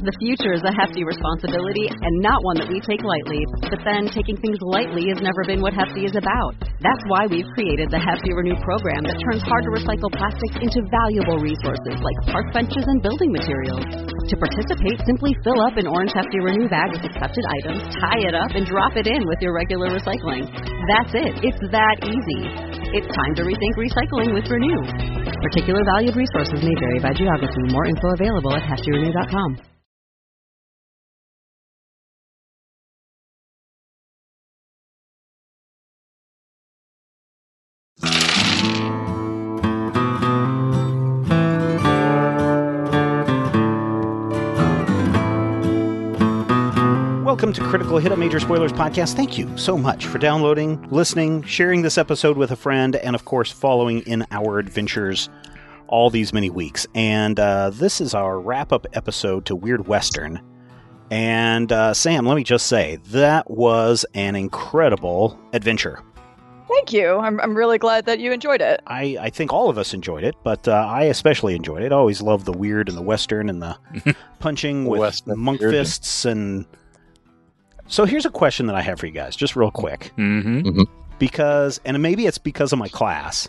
The future is a hefty responsibility and not one that we take lightly. But then taking things lightly has never been what Hefty is about. That's why we've created the Hefty Renew program that turns hard-to-recycle plastics into valuable resources like park benches and building materials. To participate, simply fill up an orange Hefty Renew bag with accepted items, tie it up, and drop it in with your regular recycling. That's it. It's that easy. It's time to rethink recycling with Renew. Particular valued resources may vary by geography. More info available at heftyrenew.com. Welcome to Critical Hit, a Major Spoilers podcast. Thank you so much for downloading, listening, sharing this episode with a friend, and of course, following in our adventures all these many weeks. And this is our wrap-up episode to Weird Western. And Sam, let me just say, that was an incredible adventure. Thank you. I'm really glad that you enjoyed it. I think all of us enjoyed it, but I especially enjoyed it. I always love the weird and the Western and the punching with Western monk weird. fists and... So here's a question that I have for you guys, just real quick. Because, and maybe it's because of my class.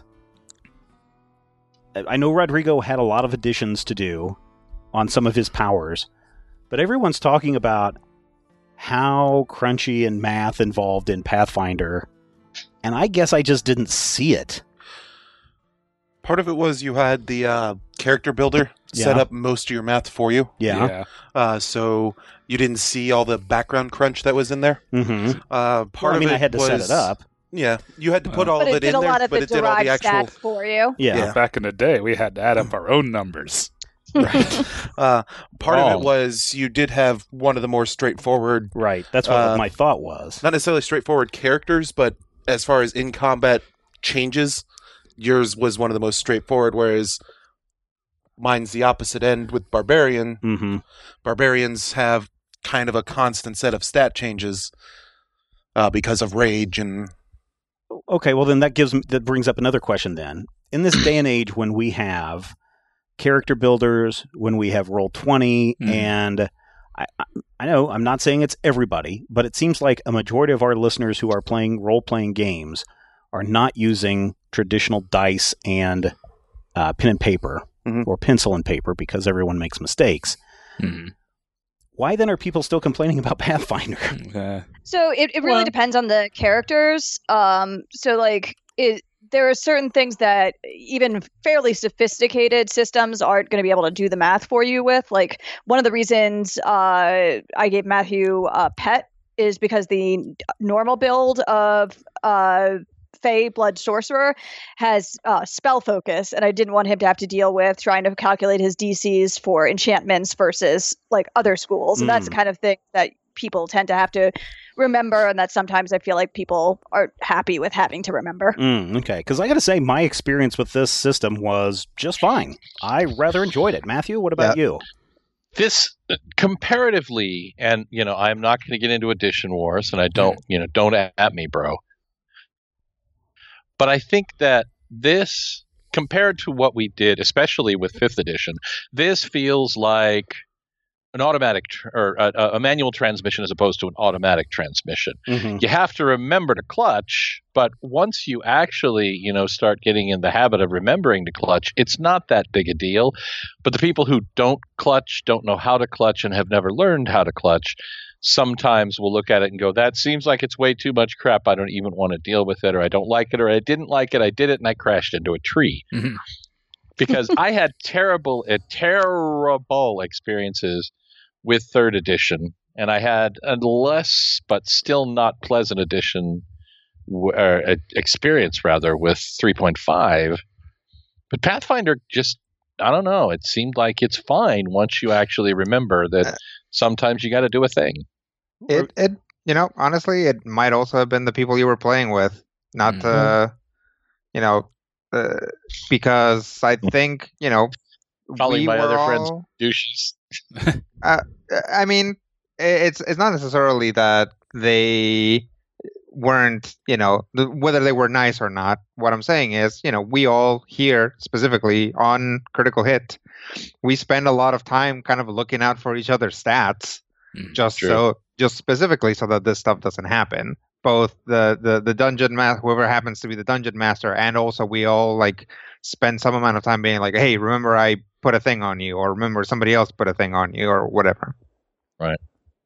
I know Rodrigo had a lot of additions to do on some of his powers, but everyone's talking about how crunchy and math involved in Pathfinder, and I guess I just didn't see it. Part of it was you had the character builder set up most of your math for you. Yeah. So you didn't see all the background crunch that was in there. Mm-hmm. Part of it I had to was, set it up. Yeah, you had to put all But of it it did in a there, lot of but the it did all the derived actual. stats for you. Yeah. Back in the day, we had to add up our own numbers. Right. Part of it was you did have one of the more straightforward, Right. That's what my thought was. not necessarily straightforward characters, but as far as in combat changes, yours was one of the most straightforward, whereas mine's the opposite end with Barbarian. Mm-hmm. Barbarians have kind of a constant set of stat changes because of rage and... Okay, well then that brings up another question then. In this day and age when we have character builders, when we have Roll20, and I know I'm not saying it's everybody, but it seems like a majority of our listeners who are playing role-playing games are not using traditional dice and pen and paper or pencil and paper because everyone makes mistakes. Why then are people still complaining about Pathfinder? So it really depends on the characters. There are certain things that even fairly sophisticated systems aren't going to be able to do the math for you with. Like, one of the reasons I gave Matthew Pet is because the normal build of Fey Blood Sorcerer has spell focus, and I didn't want him to have to deal with trying to calculate his DCs for enchantments versus like other schools. And that's the kind of thing that people tend to have to remember, and that sometimes I feel like people aren't happy with having to remember. Okay, because I got to say, my experience with this system was just fine. I rather enjoyed it. Matthew, what about you? This comparatively, and I'm not going to get into edition wars, and I don't at me, bro. But I think that this, compared to what we did, especially with 5th edition, this feels like an automatic or a manual transmission as opposed to an automatic transmission. You have to remember to clutch, but once you actually, start getting in the habit of remembering to clutch, it's not that big a deal. But the people who don't clutch, don't know how to clutch, and have never learned how to clutch, sometimes will look at it and go, that seems like it's way too much crap. I don't even want to deal with it, or I don't like it, or I didn't like it. I did it and I crashed into a tree. Because I had terrible experiences with 3rd edition, and I had a less but still not pleasant experience rather with 3.5. But Pathfinder just, I don't know, it seemed like it's fine once you actually remember that sometimes you got to do a thing. It honestly, it might also have been the people you were playing with, not because I think, Calling my other friends all... douches. I mean, it's not necessarily that they weren't, whether they were nice or not. What I'm saying is, we all here, specifically on Critical Hit, we spend a lot of time kind of looking out for each other's stats, just specifically so that this stuff doesn't happen. Both the dungeon master, whoever happens to be the dungeon master, and also we all like spend some amount of time being like, hey, remember I put a thing on you, or remember somebody else put a thing on you, or whatever. Right.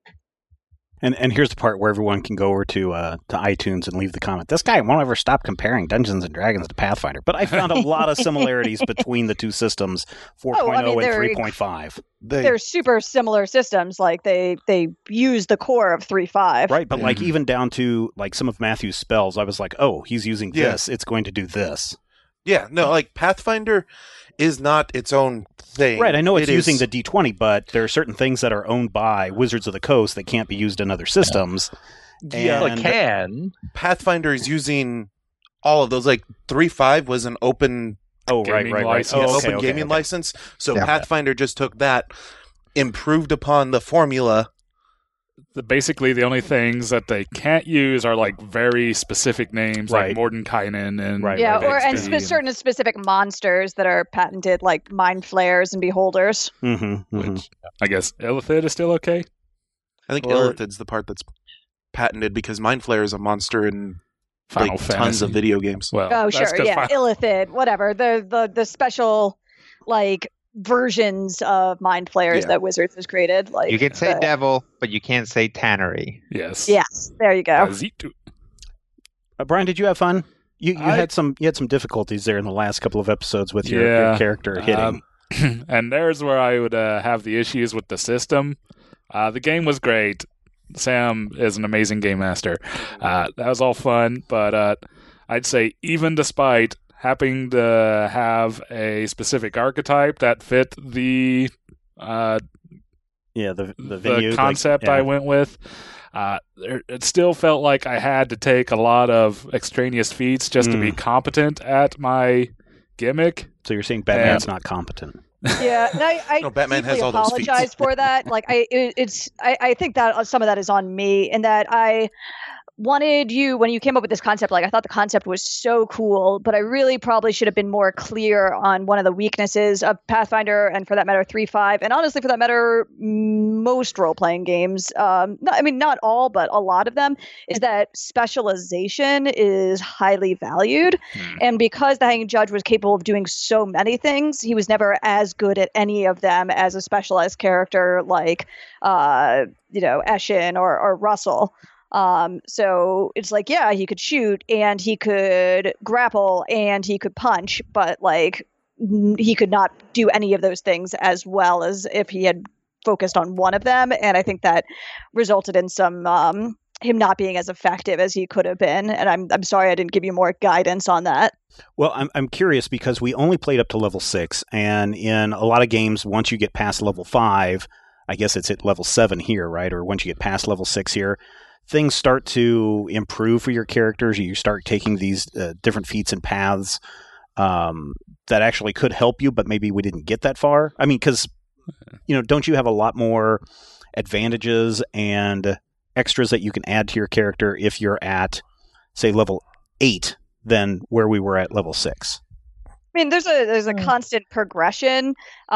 And here's the part where everyone can go over to iTunes and leave the comment. This guy won't ever stop comparing Dungeons and Dragons to Pathfinder, but I found a lot of similarities between the two systems, 4.0 and 3.5. They're super similar systems. Like they use the core of 3.5. Right, but like even down to like some of Matthew's spells, I was like, oh, he's using this. It's going to do this. Yeah, no, like Pathfinder is not its own thing. Right, I know it's using the D20, but there are certain things that are owned by Wizards of the Coast that can't be used in other systems. Yeah, it can. Pathfinder is using all of those. Like 3.5 was an open right. Open gaming license. So Pathfinder just took that, improved upon the formula. Basically, the only things that they can't use are like very specific names, like Mordenkainen and certain specific monsters that are patented, like Mind Flayers and Beholders. Which I guess Illithid is still okay. I think Illithid's the part that's patented because Mind Flayer is a monster in Final Fantasy. Tons of video games. Well, Illithid, whatever the special like versions of Mind Flayers that Wizards has created. Like you can say devil, but you can't say tannery. Yes. Yes. There you go. Brian, did you have fun? You had some difficulties there in the last couple of episodes with your character hitting. And there's where I would have the issues with the system. The game was great. Sam is an amazing game master. That was all fun, but I'd say even despite having to have a specific archetype that fit the venue, concept I went with, it still felt like I had to take a lot of extraneous feats just to be competent at my gimmick. So you're saying Batman's not competent? Yeah, and Batman has all those feats. Apologize for that. Like I think that some of that is on me, in that I wanted you, when you came up with this concept, like I thought the concept was so cool, but I really probably should have been more clear on one of the weaknesses of Pathfinder, and for that matter 3.5, and honestly for that matter most role-playing games, not all, but a lot of them, is that specialization is highly valued. And because the Hanging Judge was capable of doing so many things, he was never as good at any of them as a specialized character like Eshin or Russell. So it's like, yeah, he could shoot and he could grapple and he could punch, but like he could not do any of those things as well as if he had focused on one of them. And I think that resulted in some him not being as effective as he could have been. And I'm sorry I didn't give you more guidance on that. Well, I'm curious because we only played up to level 6, and in a lot of games, once you get past level 5, I guess it's at level 7 here, right? Or once you get past level 6 here, things start to improve for your characters. You start taking these different feats and paths that actually could help you, but maybe we didn't get that far. I mean, because, don't you have a lot more advantages and extras that you can add to your character if you're at, say, level 8 than where we were at level 6? I mean, there's a constant progression,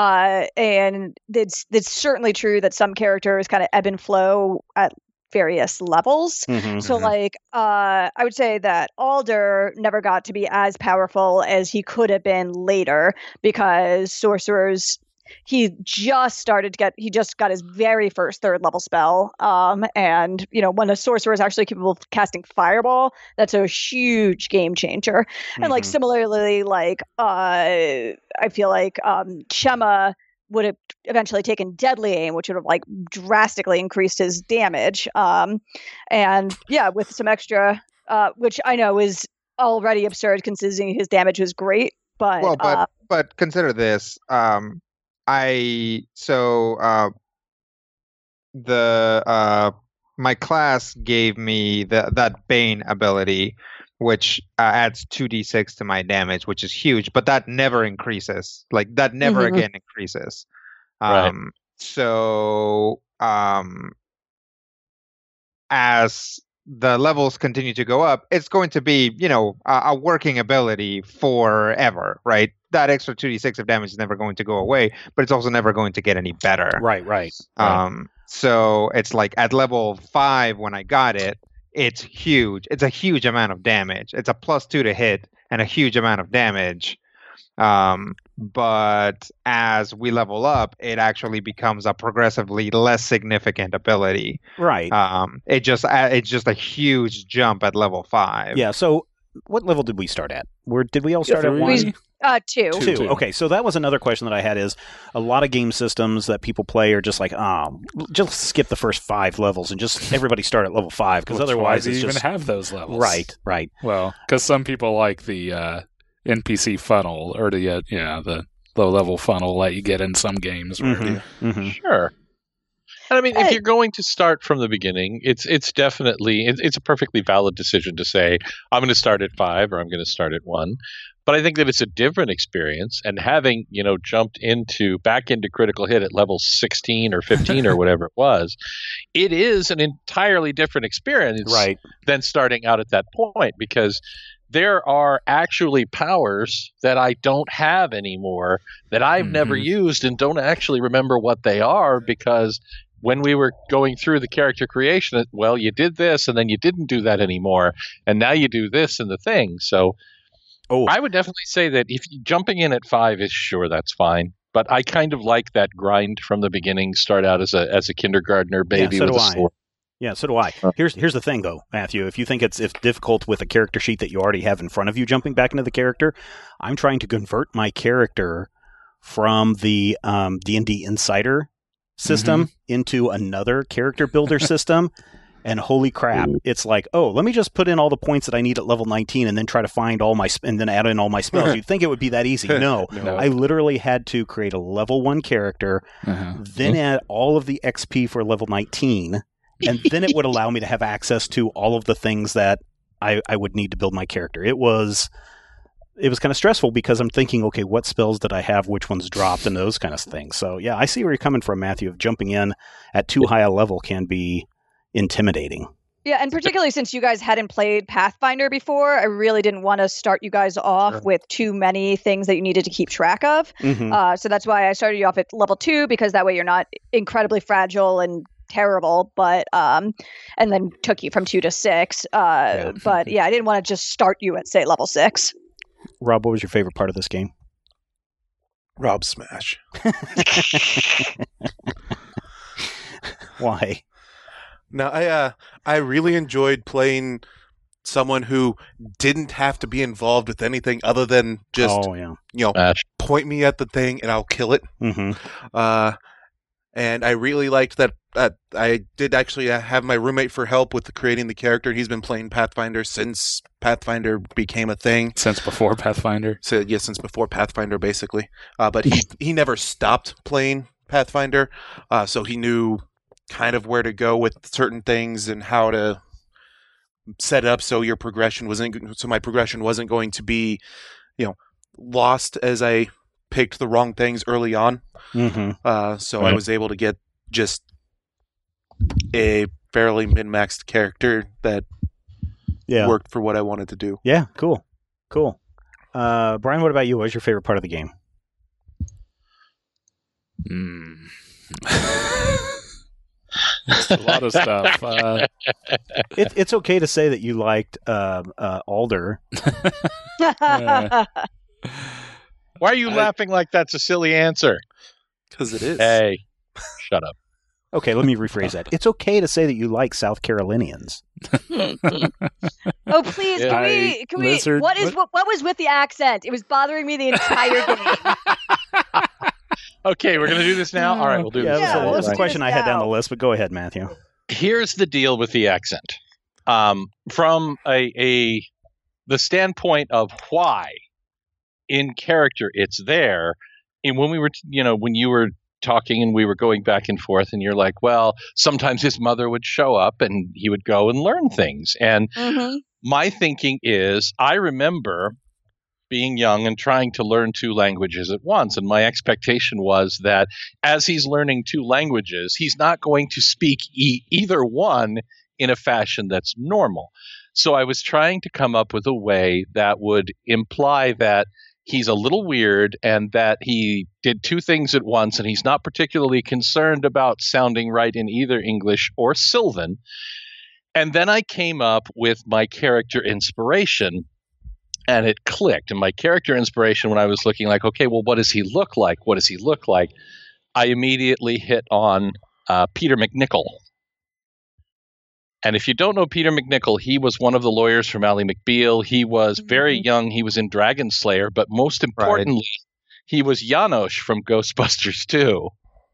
and it's certainly true that some characters kind of ebb and flow at various levels. So like I would say that Alder never got to be as powerful as he could have been later, because sorcerers, he just got his very first 3rd level spell, and when a sorcerer is actually capable of casting Fireball, that's a huge game changer. And like similarly, like I feel like Chema would have eventually taken Deadly Aim, which would have like drastically increased his damage. And yeah, with some extra, which I know is already absurd considering his damage was great. But but consider this. My class gave me that Bane ability, which adds 2d6 to my damage, which is huge, but that never increases. Like that never again increases. So as the levels continue to go up, it's going to be, a working ability forever, right? That extra 2d6 of damage is never going to go away, but it's also never going to get any better. Right. So it's like at level 5 when I got it, it's huge. It's a huge amount of damage. It's a +2 to hit and a huge amount of damage. But as we level up, it actually becomes a progressively less significant ability. Right. It's just a huge jump at level 5. Yeah. So what level did we start at? Did we all start at 1? 2. 2. Okay, so that was another question that I had is a lot of game systems that people play are just like, just skip the first 5 levels and just everybody start at level 5 because otherwise you it's even just have those levels. Right. Well, because some people like the NPC funnel or the low level funnel that you get in some games. Sure. And I mean, if you're going to start from the beginning, it's definitely it's a perfectly valid decision to say I'm going to start at 5 or I'm going to start at 1. But I think that it's a different experience, and having jumped back into Critical Hit at level 16 or 15 or whatever it was, it is an entirely different experience than starting out at that point, because there are actually powers that I don't have anymore that I've never used and don't actually remember what they are, because when we were going through the character creation, well, you did this and then you didn't do that anymore, and now you do this in the thing. So I would definitely say that if jumping in at 5 is sure, that's fine. But I kind of like that grind from the beginning. Start out as a kindergartner baby with a sword. Yeah, so do I. Here's the thing, though, Matthew. If you think it's difficult with a character sheet that you already have in front of you, jumping back into the character, I'm trying to convert my character from the D&D Insider system into another character builder system. And holy crap, it's like, let me just put in all the points that I need at level 19 and then try to find and then add in all my spells. You'd think it would be that easy. No. I literally had to create a level 1 character, then add all of the XP for level 19, and then it would allow me to have access to all of the things that I would need to build my character. It was kind of stressful because I'm thinking, okay, what spells did I have, which ones dropped, and those kind of things. So yeah, I see where you're coming from, Matthew. Of jumping in at too high a level can be intimidating. Yeah, and particularly since you guys hadn't played Pathfinder before, I really didn't want to start you guys off with too many things that you needed to keep track of. So that's why I started you off at level 2, because that way you're not incredibly fragile and terrible, but and then took you from 2 to 6. But yeah, I didn't want to just start you at, say, level 6. Rob, what was your favorite part of this game? Rob Smash. Why? No, I really enjoyed playing someone who didn't have to be involved with anything other than just point me at the thing and I'll kill it. And I really liked that. I did actually have my roommate for help with creating the character. He's been playing Pathfinder since Pathfinder became a thing. Since before Pathfinder. So yeah, since before Pathfinder, basically. But he never stopped playing Pathfinder, so he knew kind of where to go with certain things and how to set up so my progression wasn't going to be, lost as I picked the wrong things early on. So I was able to get just a fairly min-maxed character that worked for what I wanted to do. Yeah, cool. Brian, what about you? What was your favorite part of the game? It's a lot of stuff. It's okay to say that you liked Alder. Why are you laughing like that's a silly answer? Because it is. Hey, shut up. Okay, let me rephrase that. It's okay to say that you like South Carolinians. Oh, please, can we? What was with the accent? It was bothering me the entire game. Okay, we're going to do this now? All right, we'll do this. Yeah, that's the question I had down the list, but go ahead, Matthew. Here's the deal with the accent. From the standpoint of why in character it's there, and when we were, when you were talking and we were going back and forth and you're like, well, sometimes his mother would show up and he would go and learn things. And my thinking is, I remember being young and trying to learn 2 languages at once. And my expectation was that as he's learning 2 languages, he's not going to speak either one in a fashion that's normal. So I was trying to come up with a way that would imply that he's a little weird and that he did two things at once, and he's not particularly concerned about sounding right in either English or Sylvan. And then I came up with my character inspiration, and it clicked. And my character inspiration, when I was looking like, okay, well, what does he look like? What does he look like? I immediately hit on Peter McNichol. And if you don't know Peter McNichol, he was one of the lawyers from Ally McBeal. He was very young. He was in Dragon Slayer. But most importantly, he was Janosch from Ghostbusters 2.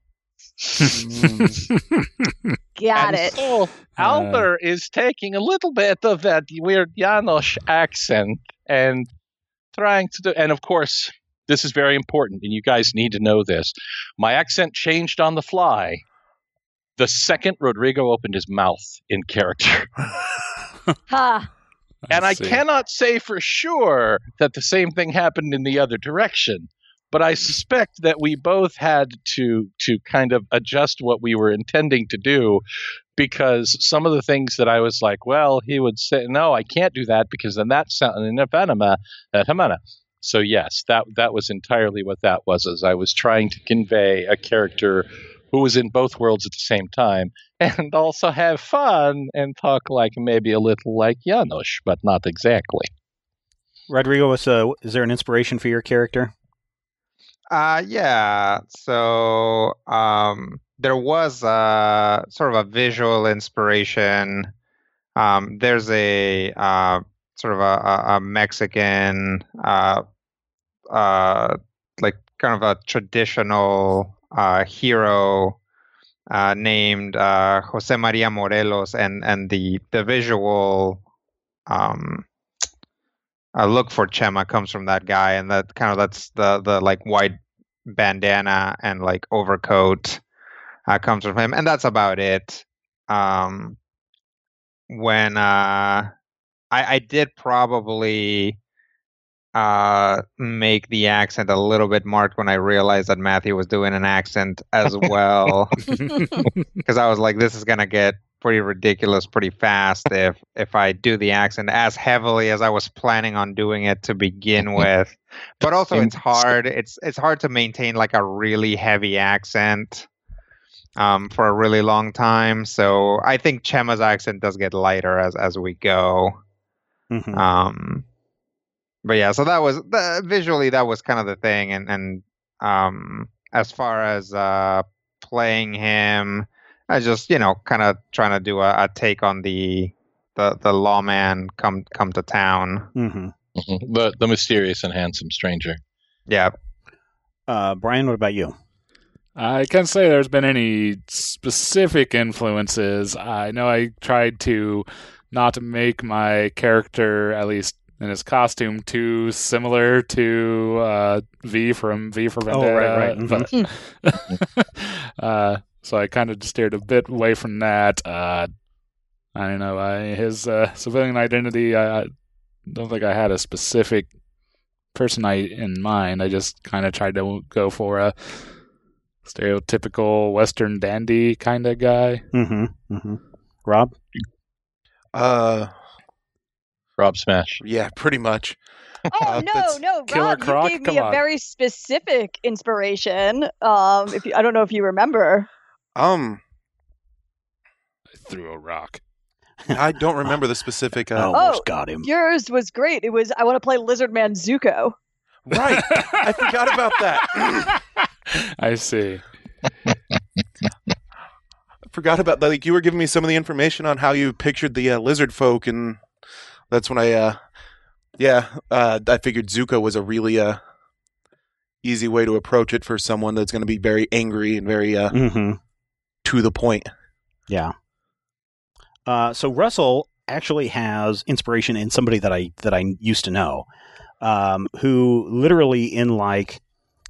Got it. So Alder is taking a little bit of that weird Janosch accent and trying to do. And of course, this is very important, and you guys need to know this. My accent changed on the fly the second Rodrigo opened his mouth in character. Ha. And I cannot say for sure that the same thing happened in the other direction. But I suspect that we both had to kind of adjust what we were intending to do, because some of the things that I was like, well, he would say, no, I can't do that because then that sounds in Hamana. So yes, that was entirely what that was. As I was trying to convey a character who was in both worlds at the same time, and also have fun and talk like maybe a little like Janosch, but not exactly. Rodrigo, is there an inspiration for your character? Yeah. So there was sort of a visual inspiration. There's a sort of a Mexican, like kind of a traditional hero named Jose Maria Morelos, and the visual look for Chema comes from that guy, and that's the like white bandana and like overcoat comes from him, and that's about it. When I did probably make the accent a little bit marked when I realized that Matthew was doing an accent as well, because I was like, this is gonna get pretty ridiculous pretty fast if I do the accent as heavily as I was planning on doing it to begin with. But also it's hard. It's hard to maintain like a really heavy accent for a really long time. So I think Chema's accent does get lighter as we go. Mm-hmm. But yeah, so that was visually that was kind of the thing, and as far as playing him, I just kind of trying to do a take on the lawman come to town. Mm-hmm. Mm-hmm. The mysterious and handsome stranger. Yeah. Brian, what about you? I can't say there's been any specific influences. I know I tried to not make my character, at least in his costume, too similar to V from V for Vendetta. Oh, right. Mm-hmm. But, so I kind of steered a bit away from that. I don't know. His civilian identity, I don't think I had a specific person in mind. I just kind of tried to go for a stereotypical Western dandy kind of guy. Mm-hmm. Mm-hmm. Rob? Rob Smash. Yeah, pretty much. Oh no, Killer Rob, Croc? you gave Come me on. a very specific inspiration. I don't know if you remember. I I threw a rock. don't remember the specific. Almost got him. Yours was great. It was I want to play Lizard Man Zuko. Right, I forgot about that. I see. Forgot about that. Like, you were giving me some of the information on how you pictured the lizard folk, and that's when I figured Zuko was a really easy way to approach it for someone that's going to be very angry and very Mm-hmm. to the point. Yeah. So Russell actually has inspiration in somebody that I used to know, who literally in like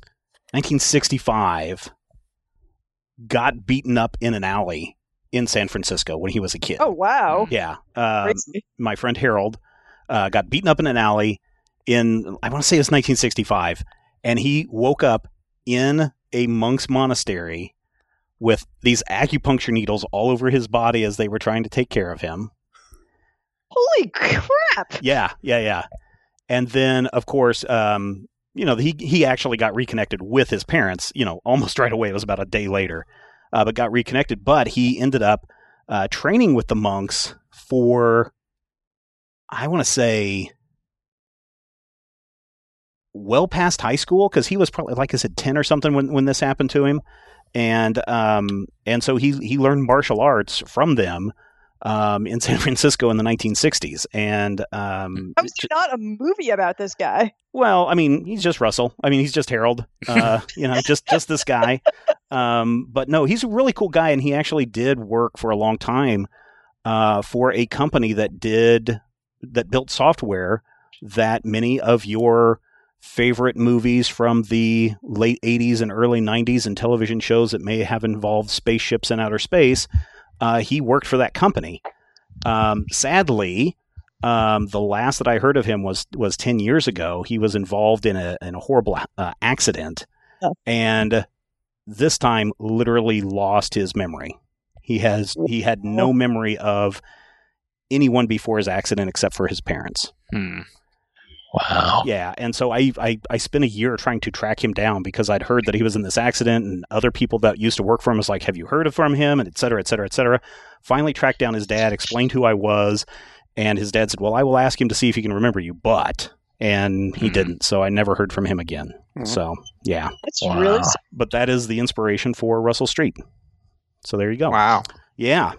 1965 got beaten up in an alley in San Francisco when he was a kid. Oh wow. Yeah. Crazy. My friend Harold got beaten up in an alley in, I want to say it was 1965, and he woke up in a monk's monastery with these acupuncture needles all over his body as they were trying to take care of him. Holy crap! Yeah. And then, of course, he actually got reconnected with his parents, almost right away. It was about a day later, but got reconnected. But he ended up training with the monks for, I want to say, well past high school, because he was probably, like I said, 10 or something when this happened to him. And so he learned martial arts from them in San Francisco in the 1960s. And How's there not a movie about this guy? Well, I mean, he's just Russell. I mean, he's just Harold. Just this guy. But no, he's a really cool guy, and he actually did work for a long time for a company that built software that many of your favorite movies from the late 80s and early 90s and television shows that may have involved spaceships in outer space. He worked for that company. Sadly, the last that I heard of him was 10 years ago. He was involved in a horrible accident, and this time literally lost his memory. He had no memory of anyone before his accident except for his parents. Wow. Yeah, and so I spent a year trying to track him down because I'd heard that he was in this accident, and other people that used to work for him was like, have you heard from him? And et cetera, et cetera, et cetera. Finally tracked down his dad, explained who I was, and his dad said, well, I will ask him to see if he can remember you, and he didn't, so I never heard from him again. So, yeah. That's really... But that is the inspiration for Russell Street. So there you go. Wow. Yeah.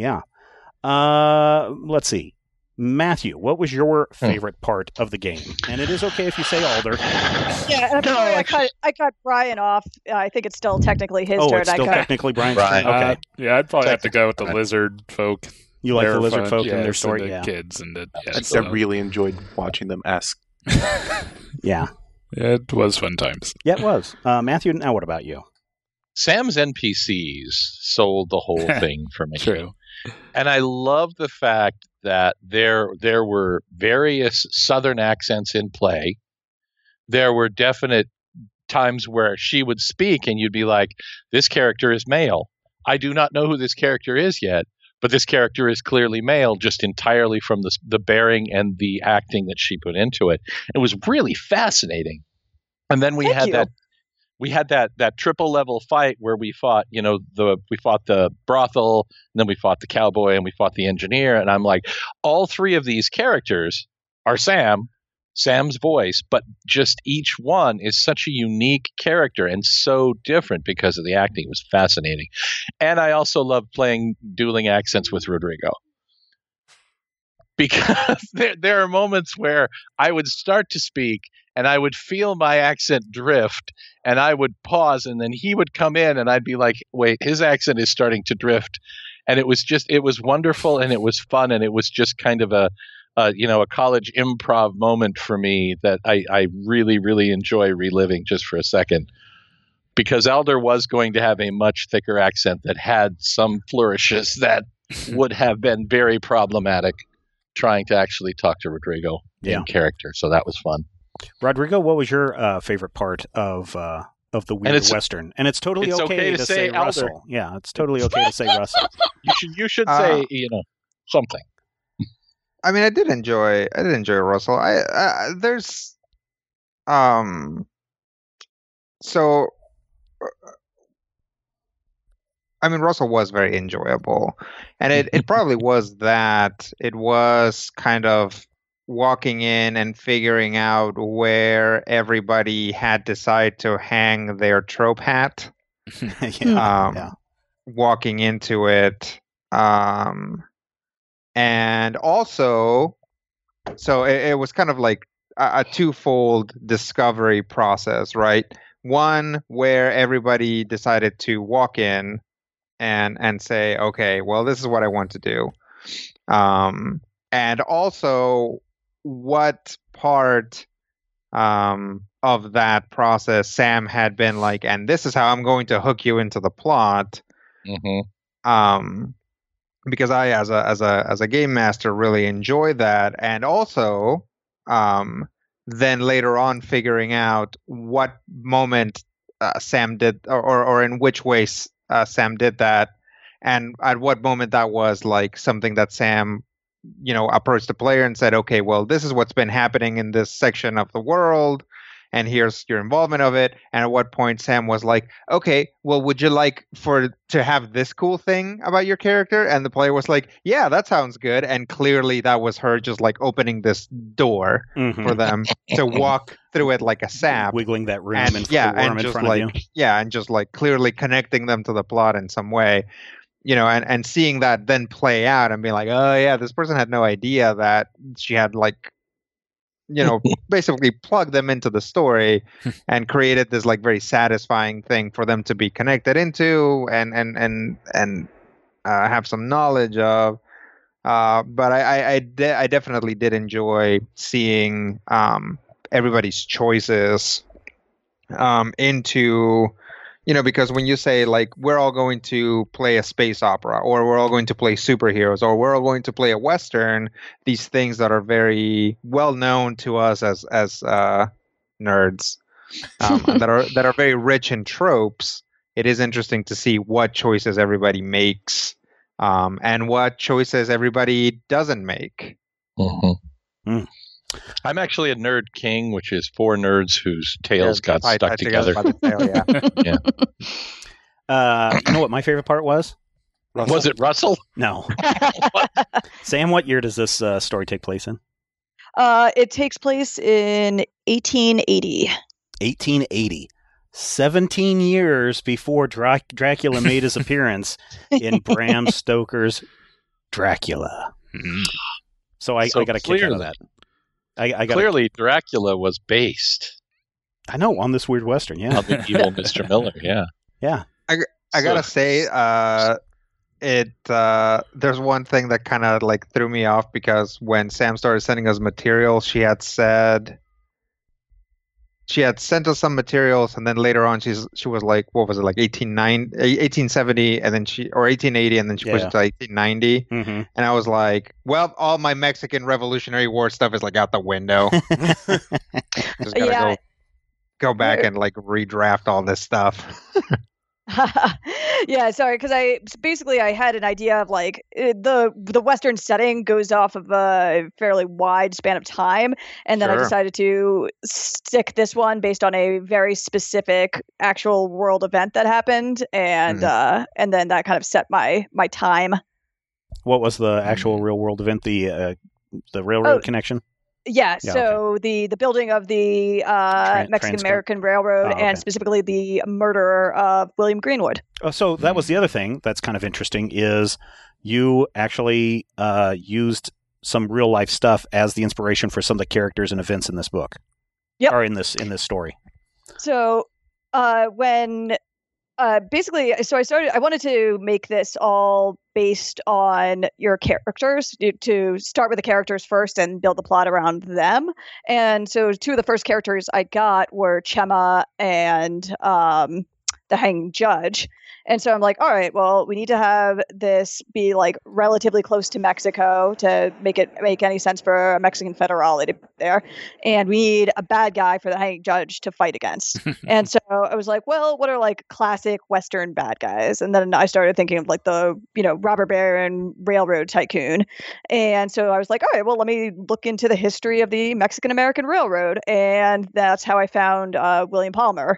Let's see. Matthew, what was your favorite part of the game? And it is okay if you say Alder. Yeah, I'm sorry, I cut Brian off. I think it's still technically his turn. It's still technically Brian's turn. Okay. Yeah, I'd probably have to go with the lizard folk. You like the lizard folk and their story? Yeah. Kids and I really enjoyed watching them ask. Yeah. It was fun times. Yeah, it was. Matthew, now what about you? Sam's NPCs sold the whole thing for me. True. And I love the fact that there were various Southern accents in play. There were definite times where she would speak and you'd be like, this character is male. I do not know who this character is yet, but this character is clearly male just entirely from the bearing and the acting that she put into it. It was really fascinating. And then we had that triple level fight where we fought, we fought the brothel, and then we fought the cowboy, and we fought the engineer. And I'm like, all three of these characters are Sam's voice, but just each one is such a unique character and so different because of the acting. It was fascinating. And I also loved playing dueling accents with Rodrigo. Because there are moments where I would start to speak and I would feel my accent drift and I would pause and then he would come in and I'd be like, wait, his accent is starting to drift. And it was wonderful and it was fun and it was just kind of a college improv moment for me that I really, really enjoy reliving just for a second. Because Alder was going to have a much thicker accent that had some flourishes that would have been very problematic trying to actually talk to Rodrigo in character. So that was fun. Rodrigo, what was your favorite part of the Weird Western? And it's totally okay to say Russell. Yeah, it's totally okay to say Russell. You should say something. I mean, I did enjoy Russell. I mean, Russell was very enjoyable, and it probably was that it was kind of walking in and figuring out where everybody had decided to hang their trope hat. Walking into it, and also, so it was kind of like a twofold discovery process, right? One where everybody decided to walk in and say, okay, well, this is what I want to do. And also what part of that process Sam had been like, and this is how I'm going to hook you into the plot. Mm-hmm. Because I, as a game master, really enjoy that. And also, then later on figuring out what moment Sam did, or in which way Sam did that, and at what moment that was like something that Sam, approached the player and said, okay, well, this is what's been happening in this section of the world, and here's your involvement of it. And at what point Sam was like, okay, well, would you like to have this cool thing about your character? And the player was like, yeah, that sounds good. And clearly that was her just like opening this door for them to walk through it like a sap. Wiggling that room And and the worm in front of you. Yeah, and just like clearly connecting them to the plot in some way. And seeing that then play out and being like, oh yeah, this person had no idea that she had like, basically plugged them into the story and created this like very satisfying thing for them to be connected into and have some knowledge of. But I definitely did enjoy seeing everybody's choices into. Because when you say like we're all going to play a space opera, or we're all going to play superheroes, or we're all going to play a Western, these things that are very well known to us as nerds, and that are very rich in tropes, it is interesting to see what choices everybody makes, and what choices everybody doesn't make. I'm actually a nerd king, which is 4 nerds whose tails got stuck together. By the tail, Yeah. You know what my favorite part was? Russell? Was it Russell? No. Sam, what year does this story take place in? It takes place in 1880. 1880. 17 years before Dracula made his appearance in Bram Stoker's Dracula. So I got a kick out of that. Clearly, Dracula was based I know, on this weird Western, yeah. on the evil Mr. Miller, yeah. Yeah. I gotta say, there's one thing that kind of like threw me off, because when Sam started sending us material, she had sent us some materials, and then later on she was like, what was it, like 1870, and then or 1880, and then she pushed it to 1890, and I was like, well, all my Mexican Revolutionary War stuff is like out the window. Just gotta go back and like redraft all this stuff. Yeah, sorry, because I had an idea of like the Western setting goes off of a fairly wide span of time, and then I decided to stick this one based on a very specific actual world event that happened, and then that kind of set my time. What was the actual real world event? The railroad connection? Yeah, so the building of the Mexican-American Railroad, and specifically the murder of William Greenwood. Oh, so that was the other thing that's kind of interesting, is you actually used some real-life stuff as the inspiration for some of the characters and events in this book. Yep. Or in this story. So when... basically, so I wanted to make this all based on your characters, to start with the characters first and build the plot around them. And so 2 of the first characters I got were Chema and the Hanging Judge. And so I'm like, all right, well, we need to have this be like relatively close to Mexico to make it make any sense for a Mexican federale to be there. And we need a bad guy for the Hanging Judge to fight against. And so I was like, well, what are like classic Western bad guys? And then I started thinking of like the, robber baron, railroad tycoon. And so I was like, all right, well, let me look into the history of the Mexican-American Railroad. And that's how I found William Palmer.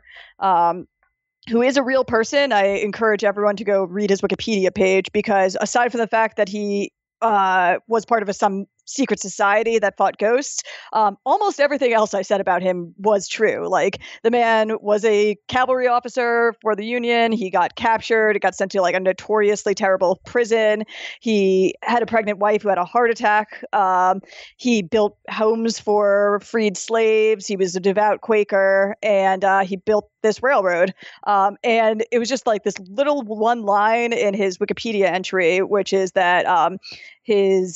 Who is a real person. I encourage everyone to go read his Wikipedia page, because aside from the fact that he was part of some secret society that fought ghosts, almost everything else I said about him was true. Like, the man was a cavalry officer for the Union. He got captured, got sent to like a notoriously terrible prison. He had a pregnant wife who had a heart attack. He built homes for freed slaves. He was a devout Quaker, and he built this railroad. And it was just like this little one line in his Wikipedia entry, which is that his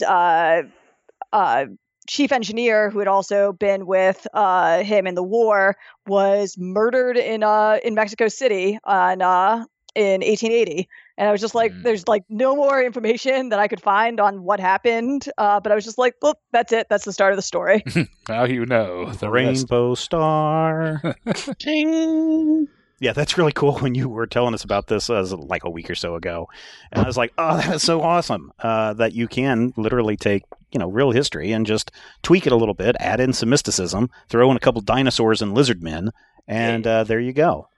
chief engineer, who had also been with him in the war, was murdered in Mexico City in 1880. And I was just like, there's like no more information that I could find on what happened. But I was just like, well, that's it. That's the start of the story. Now you know. The Rainbow Star. Ting. Yeah, that's really cool. When you were telling us about this like a week or so ago, and I was like, "Oh, that is so awesome!" That you can literally take real history and just tweak it a little bit, add in some mysticism, throw in a couple dinosaurs and lizard men, and there you go.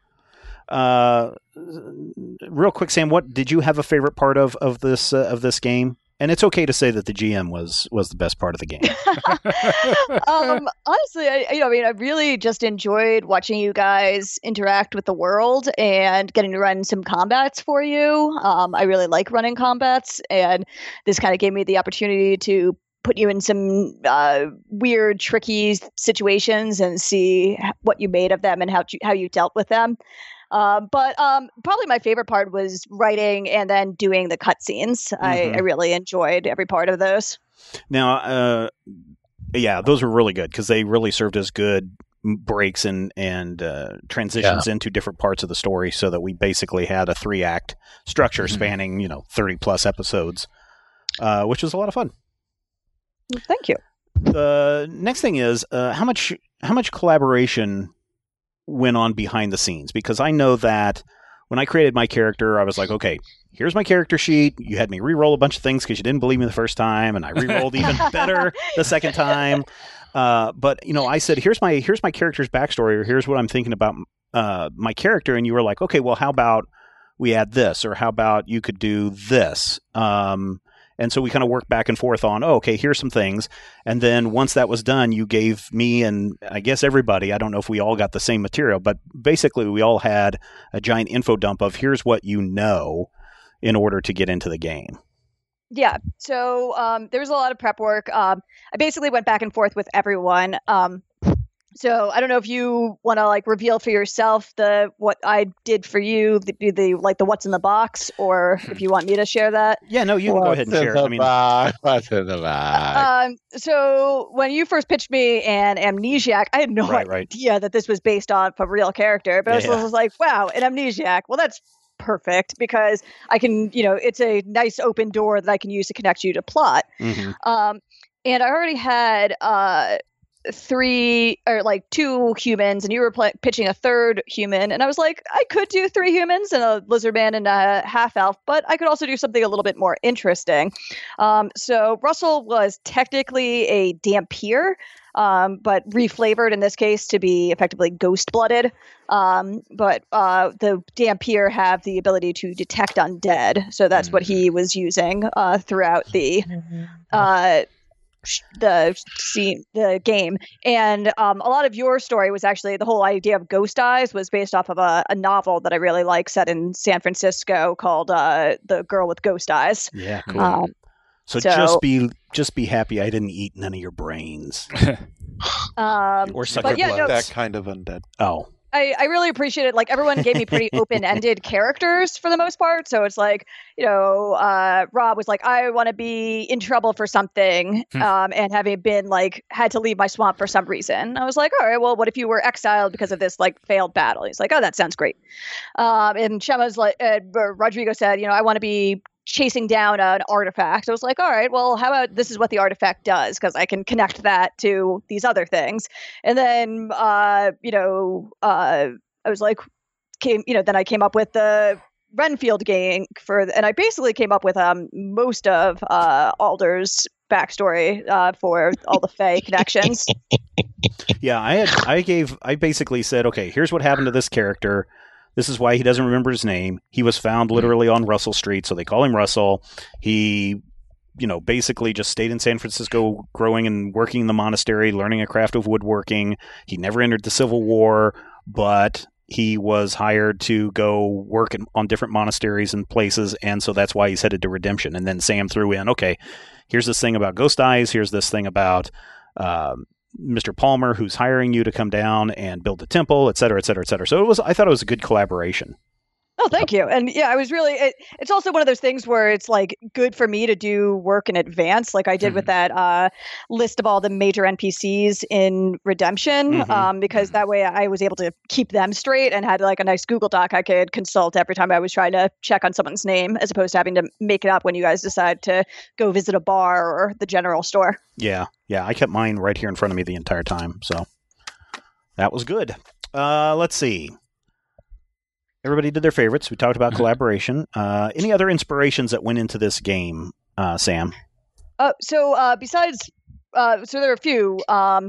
Real quick, Sam, what did you have a favorite part of this game? And it's okay to say that the GM was the best part of the game. Honestly, I really just enjoyed watching you guys interact with the world and getting to run some combats for you. I really like running combats, and this kind of gave me the opportunity to put you in some weird, tricky situations and see what you made of them and how you dealt with them. But probably my favorite part was writing and then doing the cutscenes. I really enjoyed every part of those. Now, yeah, those were really good because they really served as good breaks and transitions into different parts of the story, so that we basically had a 3-act structure spanning 30+ episodes, which was a lot of fun. Thank you. The next thing is how much collaboration went on behind the scenes, because I know that when I created my character, I was like, okay, here's my character sheet. You had me re-roll a bunch of things because you didn't believe me the first time, and I re-rolled even better the second time. But I said, here's my character's backstory, or here's what I'm thinking about my character, and you were like, okay, well, how about we add this, or how about you could do this? And so we kind of worked back and forth on, okay, here's some things. And then once that was done, you gave me, and I guess everybody, I don't know if we all got the same material, but basically we all had a giant info dump of here's what you know in order to get into the game. Yeah. So there was a lot of prep work. I basically went back and forth with everyone. So I don't know if you want to reveal for yourself what I did for you, the what's in the box, or if you want me to share that. Yeah, no, you can go ahead and share. What's in the box? So when you first pitched me an Amnesiac, I had no idea that this was based off a real character, but I was like, wow, an Amnesiac. Well, that's perfect because I can, it's a nice open door that I can use to connect you to plot. And I already had 2 humans, and you were pitching a third human, and I was like, I could do 3 humans and a lizard man and a half elf, but I could also do something a little bit more interesting. So Russell was technically a Dhampir, but reflavored in this case to be effectively ghost-blooded. But the Dhampir have the ability to detect undead, so that's what he was using throughout the game. And a lot of your story was actually, the whole idea of Ghost Eyes was based off of a novel that I really like set in San Francisco called The Girl with Ghost Eyes. Yeah, cool. So just be happy I didn't eat none of your brains. Or suck your blood. That kind of undead. Oh. I really appreciate it. Everyone gave me pretty open-ended characters for the most part. So it's Rob was like, I want to be in trouble for something, and having been had to leave my swamp for some reason. I was like, all right, well, what if you were exiled because of this failed battle? He's like, oh, that sounds great. And Shema's Rodrigo said, I want to be chasing down an artifact. I was like, all right, well, how about this is what the artifact does, because I can connect that to these other things. And then I was like, then I came up with the Renfield game and I basically came up with most of Alder's backstory for all the Fae connections. Yeah, I basically said, okay, here's what happened to this character. This is why he doesn't remember his name. He was found literally on Russell Street, so they call him Russell. He, basically just stayed in San Francisco, growing and working in the monastery, learning a craft of woodworking. He never entered the Civil War, but he was hired to go work on different monasteries and places, and so that's why he's headed to Redemption. And then Sam threw in, okay, here's this thing about Ghost Eyes, here's this thing about Mr. Palmer, who's hiring you to come down and build the temple, et cetera, et cetera, et cetera. So I thought it was a good collaboration. Oh, thank you. And yeah, I was really, it's also one of those things where it's good for me to do work in advance, like I did with that list of all the major NPCs in Redemption, because that way I was able to keep them straight and had a nice Google Doc I could consult every time I was trying to check on someone's name, as opposed to having to make it up when you guys decide to go visit a bar or the general store. Yeah. I kept mine right here in front of me the entire time. So that was good. Let's see. Everybody did their favorites. We talked about collaboration. Any other inspirations that went into this game, Sam? Besides, so there are a few.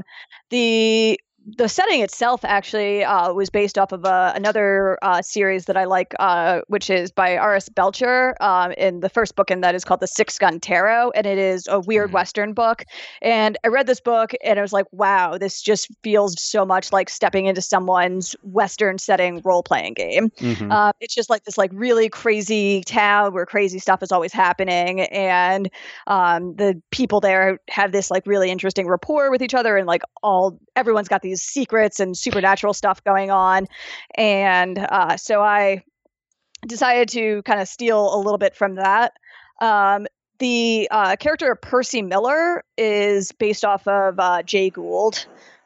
The setting itself actually was based off of another series that I like, which is by R.S. Belcher. In the first book in that is called The Six Gun Tarot, and it is a weird Western book. And I read this book, and I was like, wow, this just feels so much like stepping into someone's Western setting role-playing game. Mm-hmm. It's just like this like really crazy town where crazy stuff is always happening, and the people there have this like really interesting rapport with each other, and like everyone's got these secrets and supernatural stuff going on. And so I decided to kind of steal a little bit from that. The character of Percy Miller is based off of Jay Gould,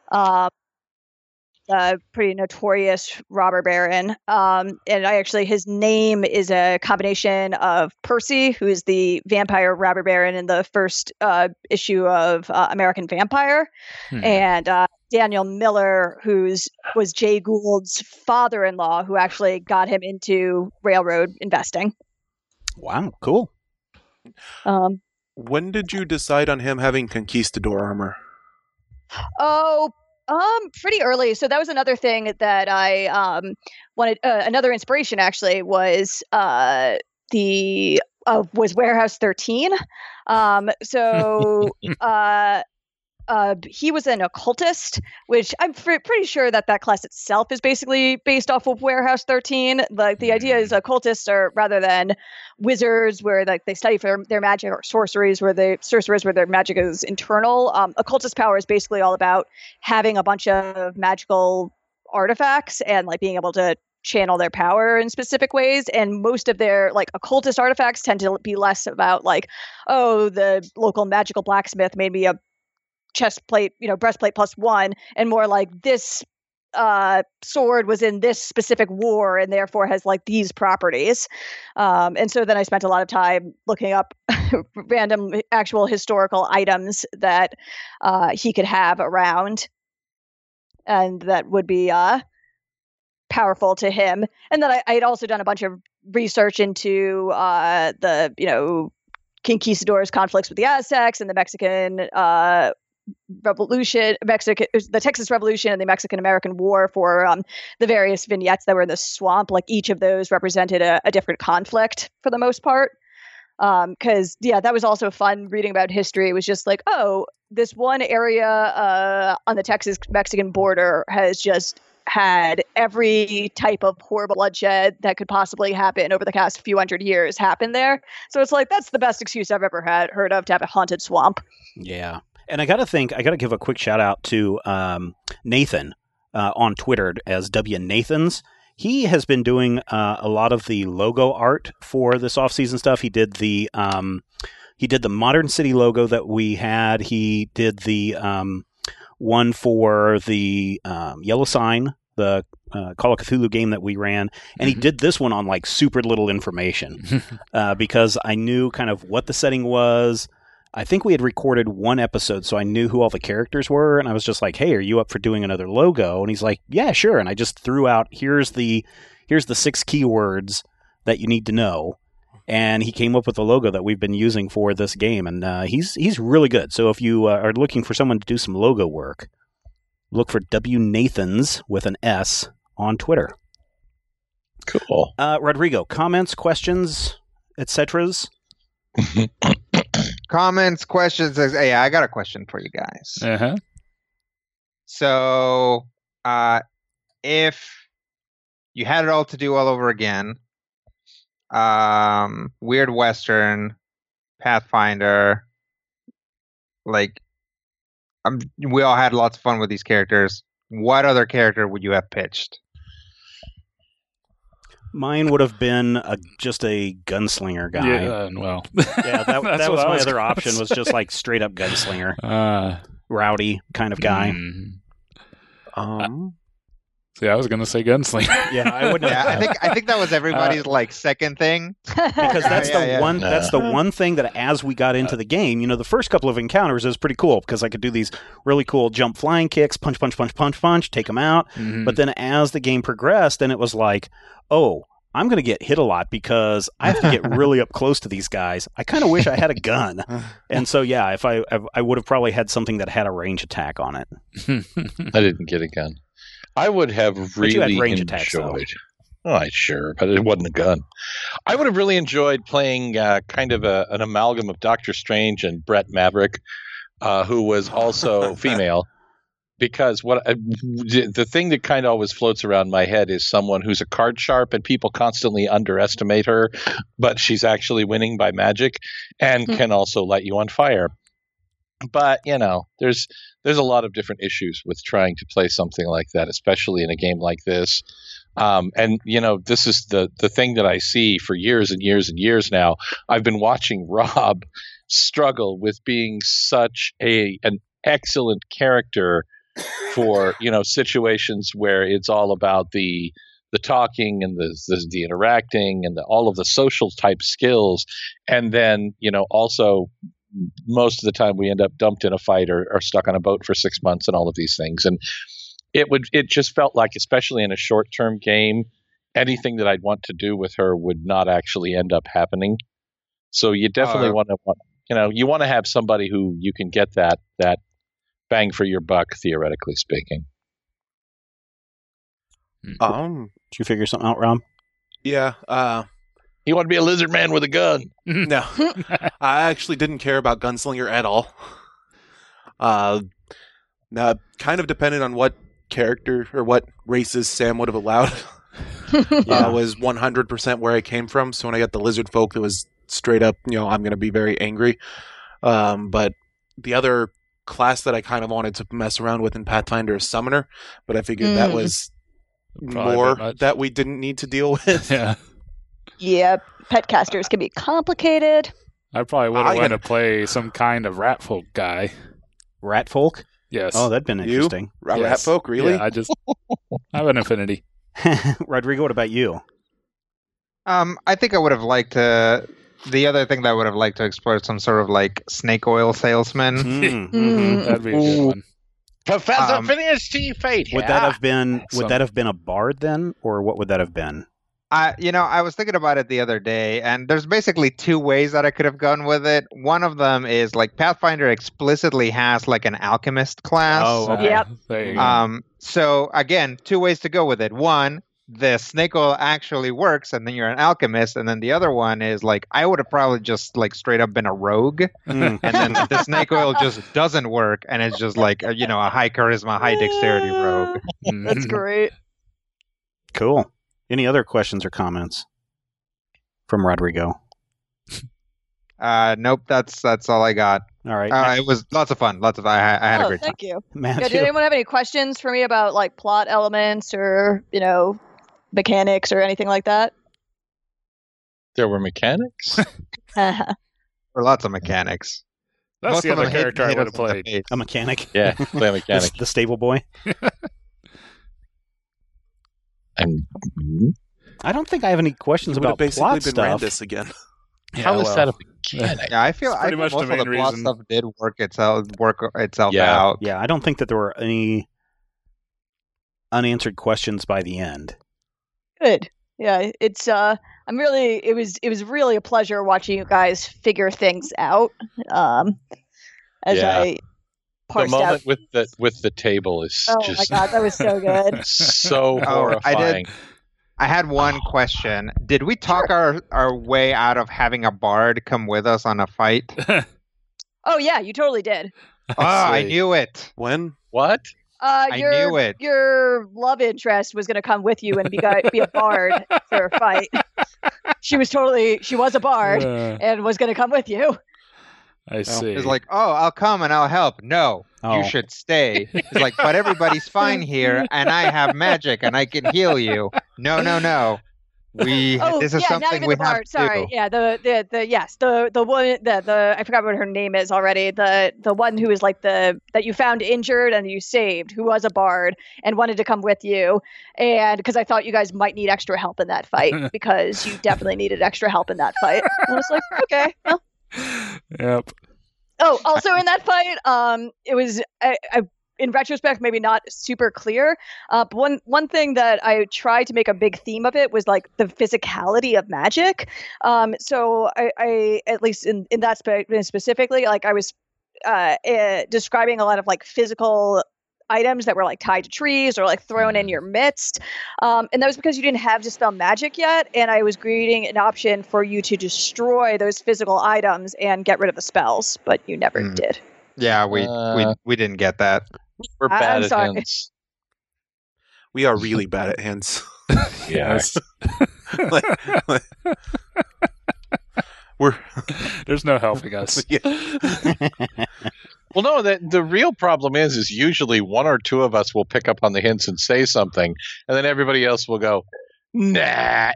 a pretty notorious robber baron. And his name is a combination of Percy, who is the vampire robber baron in the first issue of American Vampire, and Daniel Miller, was Jay Gould's father-in-law, who actually got him into railroad investing. Wow, cool. When did you decide on him having conquistador armor? Pretty early. So that was another thing that I wanted. Another inspiration actually was was Warehouse 13. He was an occultist, which I'm pretty sure that class itself is basically based off of Warehouse 13. Like the idea is occultists are, rather than wizards where like they study for their magic, or sorcerers where their magic is internal. Occultist power is basically all about having a bunch of magical artifacts and like being able to channel their power in specific ways. And most of their like occultist artifacts tend to be less about like, oh, the local magical blacksmith made me a chest plate, breastplate +1, and more like this sword was in this specific war and therefore has like these properties. And so then I spent a lot of time looking up random actual historical items that he could have around and that would be powerful to him. And then I had also done a bunch of research into the conquistadors' conflicts with the Aztecs and the Mexican Revolution, the Texas Revolution and the Mexican-American War for the various vignettes that were in the swamp. Like each of those represented a different conflict for the most part. Because that was also fun reading about history. It was just like, oh, this one area on the Texas-Mexican border has just had every type of horrible bloodshed that could possibly happen over the past few hundred years happen there. So it's like, that's the best excuse I've ever heard of to have a haunted swamp. Yeah. And I got to give a quick shout out to Nathan on Twitter as W Nathans. He has been doing a lot of the logo art for this off-season stuff. He did the Modern City logo that we had. He did the one for the Yellow Sign, the Call of Cthulhu game that we ran, and he did this one on like super little information because I knew kind of what the setting was. I think we had recorded one episode, so I knew who all the characters were, and I was just like, hey, are you up for doing another logo? And he's like, yeah, sure. And I just threw out, here's the 6 keywords that you need to know. And he came up with the logo that we've been using for this game, and he's really good. So if you are looking for someone to do some logo work, look for W Nathans with an S on Twitter. Cool. Rodrigo, comments, questions, etc.? Comments, questions. Hey, I got a question for you guys. Uh-huh. So, if you had it all to do all over again, Weird Western, Pathfinder, like, we all had lots of fun with these characters. What other character would you have pitched? Mine would have been just a gunslinger guy. Yeah, well. Yeah, that was my other option, was just like straight up gunslinger. Rowdy kind of guy. See, I was going to say Gunslinger. Yeah, I wouldn't. Yeah, I think that was everybody's like second thing. Because that's Yeah. one. That's the one thing that as we got into the game, the first couple of encounters is pretty cool because I could do these really cool jump flying kicks, punch, take them out. Mhm. But then as the game progressed, then it was like, oh, I'm going to get hit a lot because I have to get really up close to these guys. I kind of wish I had a gun. And so, yeah, if I would have probably had something that had a range attack on it. I didn't get a gun. I would have But you had really range attacks, though. enjoyed. Oh, sure, but it wasn't a gun. I would have really enjoyed playing kind of an amalgam of Doctor Strange and Brett Maverick, who was also female. Because the thing that kind of always floats around my head is someone who's a card sharp and people constantly underestimate her, but she's actually winning by magic and can also light you on fire. But there's a lot of different issues with trying to play something like that, especially in a game like this. And this is the thing that I see for years and years and years now. I've been watching Rob struggle with being such an excellent character for situations where it's all about the talking and the interacting and all of the social type skills, and then also most of the time we end up dumped in a fight or stuck on a boat for 6 months and all of these things. And it just felt like, especially in a short term game, anything that I'd want to do with her would not actually end up happening. So you definitely want to have somebody who you can get that bang for your buck, theoretically speaking. Did you figure something out, Rob? Yeah. You want to be a lizard man with a gun? No, I actually didn't care about Gunslinger at all. Now, kind of depended on what character or what races Sam would have allowed. Was 100% where I came from. So when I got the lizard folk, it was straight up, I'm going to be very angry. But the other class that I kind of wanted to mess around with in Pathfinder is Summoner, but I figured that was Probably more a bit much. that we didn't need to deal with. Yeah. Yep, pet casters can be complicated. I probably would have I wanted gotta- to play some kind of rat folk guy. Rat folk? Yes. Oh, that'd been You? interesting. Rat Yes. folk, really? Yeah, I have an affinity. Rodrigo, what about you? I think I would have liked to. The other thing that I would have liked to explore some sort of like snake oil salesman. Mhm. That'd be a good one. Professor Phineas T. Fate. Would that have been Some- a bard then, or what would that have been? I was thinking about it the other day, and there's basically two ways that I could have gone with it. One of them is like Pathfinder explicitly has like an alchemist class. Oh, okay. Yep. There you go. So again, two ways to go with it. One, the snake oil actually works, and then you're an alchemist. And then the other one is like, I would have probably just like straight up been a rogue, Mm. and then the snake oil just doesn't work, and it's just like a high charisma, high dexterity rogue. That's great. Cool. Any other questions or comments from Rodrigo? Nope, that's all I got. All right, It was lots of fun. I had a great time. Thank you. Matthew. Yeah, did anyone have any questions for me about like plot elements or mechanics or anything like that? There were mechanics. Or lots of mechanics. That's Most the of other them hit- character I hit would us have in the played. face. A mechanic. Yeah, play a mechanic. The stable boy. And I don't think I have any questions It would have about basically plot been stuff. Randus again. how is that a mechanic? Yeah, I feel It's I pretty think much most the of the main plot reason. stuff did work itself Yeah. out. Yeah, I don't think that there were any unanswered questions by the end. Good. Yeah, it's it was really a pleasure watching you guys figure things out. As Yeah. I The parsed out. moment with the table is Oh my just god, that was so good. so I horrifying. did. I had one question. Did we talk our way out of having a bard come with us on a fight? Oh yeah, you totally did. I see. knew it. When? What? I knew it. Your love interest was going to come with you and be a bard for a fight. She was a bard and was going to come with you. I see. It's like, oh, I'll come and I'll help. No, Oh. you should stay. It's like, but everybody's fine here, and I have magic, and I can heal you. No. This is now I something get we the have bard. to Sorry, do. yeah, the one I forgot what her name is already. The one who is like that you found injured and you saved, who was a bard and wanted to come with you, and because I thought you guys might need extra help in that fight because you definitely needed extra help in that fight. And I was like, okay, well. Yep. Oh, also in that fight, it was I in retrospect maybe not super clear. But one thing that I tried to make a big theme of it was like the physicality of magic. So I at least in that specifically, like I was describing a lot of like physical items that were like tied to trees or like thrown in your midst. And that was because you didn't have Dispel Magic yet. And I was creating an option for you to destroy those physical items and get rid of the spells, but you never did. Yeah, we didn't get that. We're I'm bad at sorry. hints. We are really bad at hints. Yes. We're There's no helping us. yeah. Well, no, the real problem is usually one or two of us will pick up on the hints and say something, and then everybody else will go, nah.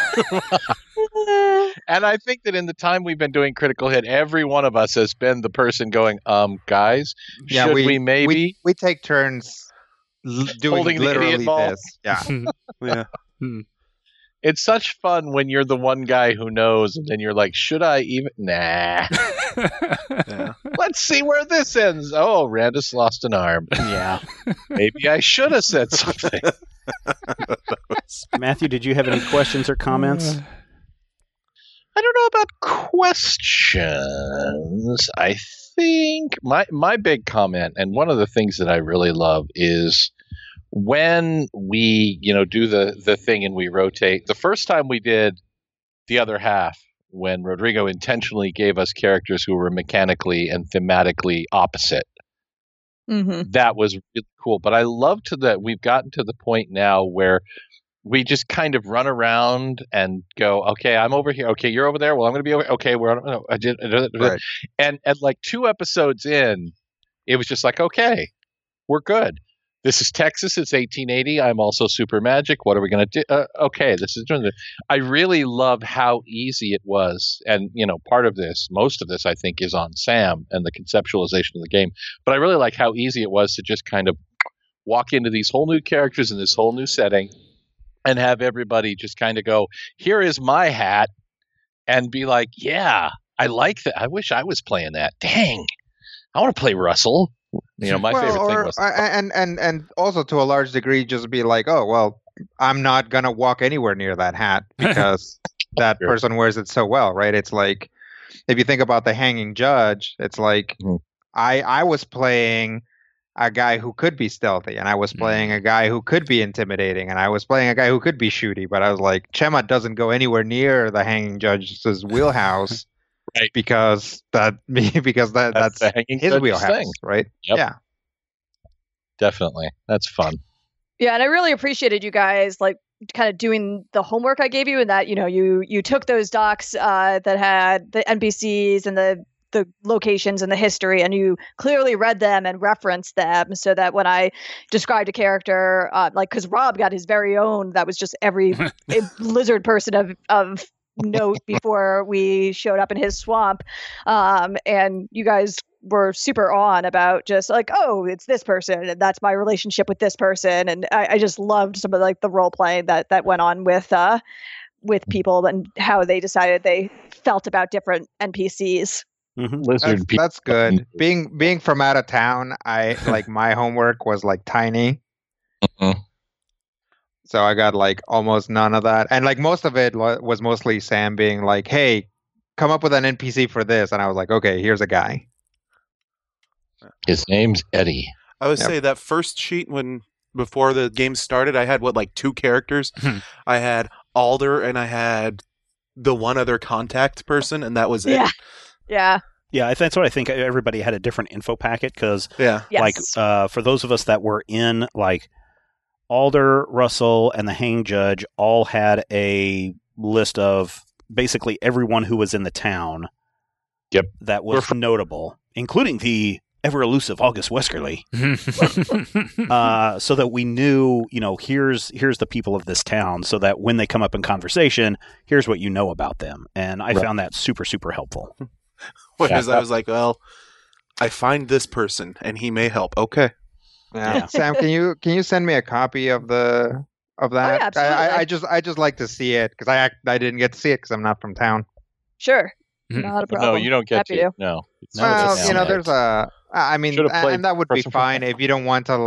And I think that in the time we've been doing Critical Hit, every one of us has been the person going, guys, should we maybe? We take turns doing Holding the literally idiot ball. this. Yeah. Yeah. It's such fun when you're the one guy who knows, and then you're like, should I even? Nah. Yeah. Let's see where this ends. Oh, Randus lost an arm. Yeah. Maybe I should have said something. Matthew, did you have any questions or comments? I don't know about questions. I think my big comment, and one of the things that I really love is when we, do the thing and we rotate. The first time we did the other half, when Rodrigo intentionally gave us characters who were mechanically and thematically opposite. Mm-hmm. That was really cool. But I love that we've gotten to the point now where we just kind of run around and go, okay, I'm over here. Okay, you're over there. Well, I'm going to be over. Okay, Right. And like 2 episodes in, it was just like, okay, we're good. This is Texas. It's 1880. I'm also super magic. What are we going to do? Okay, this is. I really love how easy it was, and most of this, I think, is on Sam and the conceptualization of the game. But I really like how easy it was to just kind of walk into these whole new characters in this whole new setting, and have everybody just kind of go, "Here is my hat," and be like, "Yeah, I like that. I wish I was playing that. Dang, I want to play Russell." My favorite thing was, and also to a large degree, just be like, oh well, I'm not gonna walk anywhere near that hat because that Sure. person wears it so well, right? It's like if you think about the Hanging Judge, it's like I was playing a guy who could be stealthy, and I was playing a guy who could be intimidating, and I was playing a guy who could be shooty, but I was like, Chema doesn't go anywhere near the Hanging Judge's wheelhouse. Right. Because that's the Hanging his Judge's wheelhouse, thing. right? Yep. Yeah. Definitely. That's fun. Yeah, and I really appreciated you guys like kind of doing the homework I gave you, and that you took those docs that had the NPCs and the locations and the history, and you clearly read them and referenced them, so that when I described a character, because Rob got his very own, that was just every lizard person of note before we showed up in his swamp, and you guys were super on about just like, oh, it's this person and that's my relationship with this person, and I just loved some of like the role playing that went on with people and how they decided they felt about different NPCs. Mm-hmm. Lizard people. That's good. Being from out of town, I like my homework was like tiny. Mhm. So I got like almost none of that. And like most of it was mostly Sam being like, hey, come up with an NPC for this. And I was like, okay, here's a guy. His name's Eddie. I would Yep. say that first sheet before the game started, I had 2 characters. I had Alder and I had the one other contact person, and that was it. Yeah. Yeah, that's what I think. Everybody had a different info packet because, Yeah. Yes. for those of us that were in, like, Alder, Russell, and the Hanging Judge all had a list of basically everyone who was in the town. Yep. That was notable, including the ever elusive August Weskerly, so that we knew, here's the people of this town, so that when they come up in conversation, here's what you know about them. And I found that super, super helpful. Whereas I was like, well, I find this person and he may help. Okay. Yeah. Sam, can you send me a copy of that? Oh, yeah, absolutely. I just like to see it because I didn't get to see it because I'm not from town. Sure. Not a problem. No, you don't get Happy to. No. Well, it's now. there's and that would be fine if you don't want to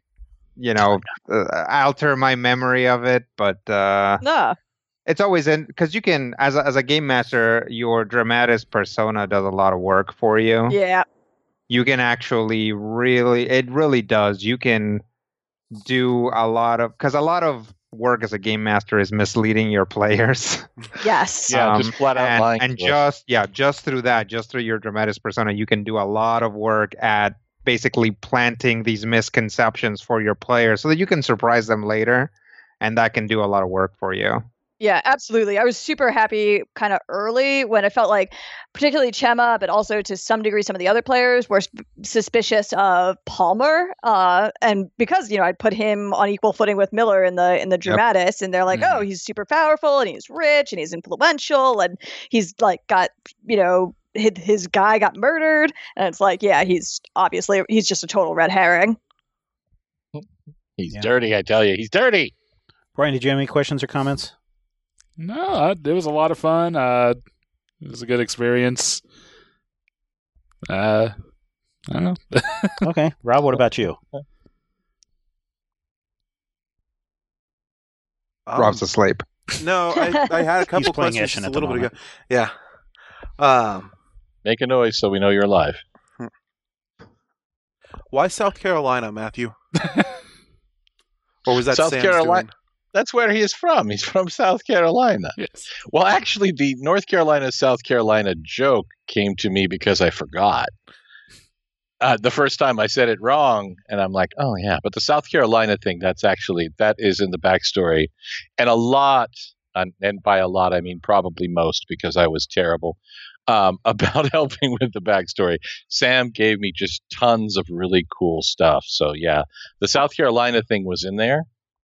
alter my memory of it, but No. it's always because you can, as a game master, your dramatis persona does a lot of work for you. Yeah. You can actually it really does. You can do because a lot of work as a game master is misleading your players. Yes. Yeah, just flat out lying. And just through your dramatis persona, you can do a lot of work at basically planting these misconceptions for your players so that you can surprise them later, and that can do a lot of work for you. Yeah, absolutely. I was super happy kind of early when I felt like, particularly Chema, but also to some degree some of the other players were suspicious of Palmer, and because I'd put him on equal footing with Miller in the Dramatis, and they're like, oh, he's super powerful and he's rich and he's influential and he's like got his guy got murdered, and it's like, yeah, he's just a total red herring. He's dirty, I tell you, he's dirty. Brian, did you have any questions or comments? No, it was a lot of fun. It was a good experience. I don't know. Okay. Rob, what about you? Rob's asleep. No, I had a couple playing questions Ishin just a at the little bit ago. moment. Yeah. Make a noise so we know you're alive. Why South Carolina, Matthew? Or was that South Sam's Carolina? doing? That's where he is from. He's from South Carolina. Yes. Well, actually, the North Carolina, South Carolina joke came to me because I forgot. The first time I said it wrong, and I'm like, oh, yeah. But the South Carolina thing, that is in the backstory. And a lot, and by a lot, I mean probably most because I was terrible, about helping with the backstory. Sam gave me just tons of really cool stuff. So, yeah, the South Carolina thing was in there.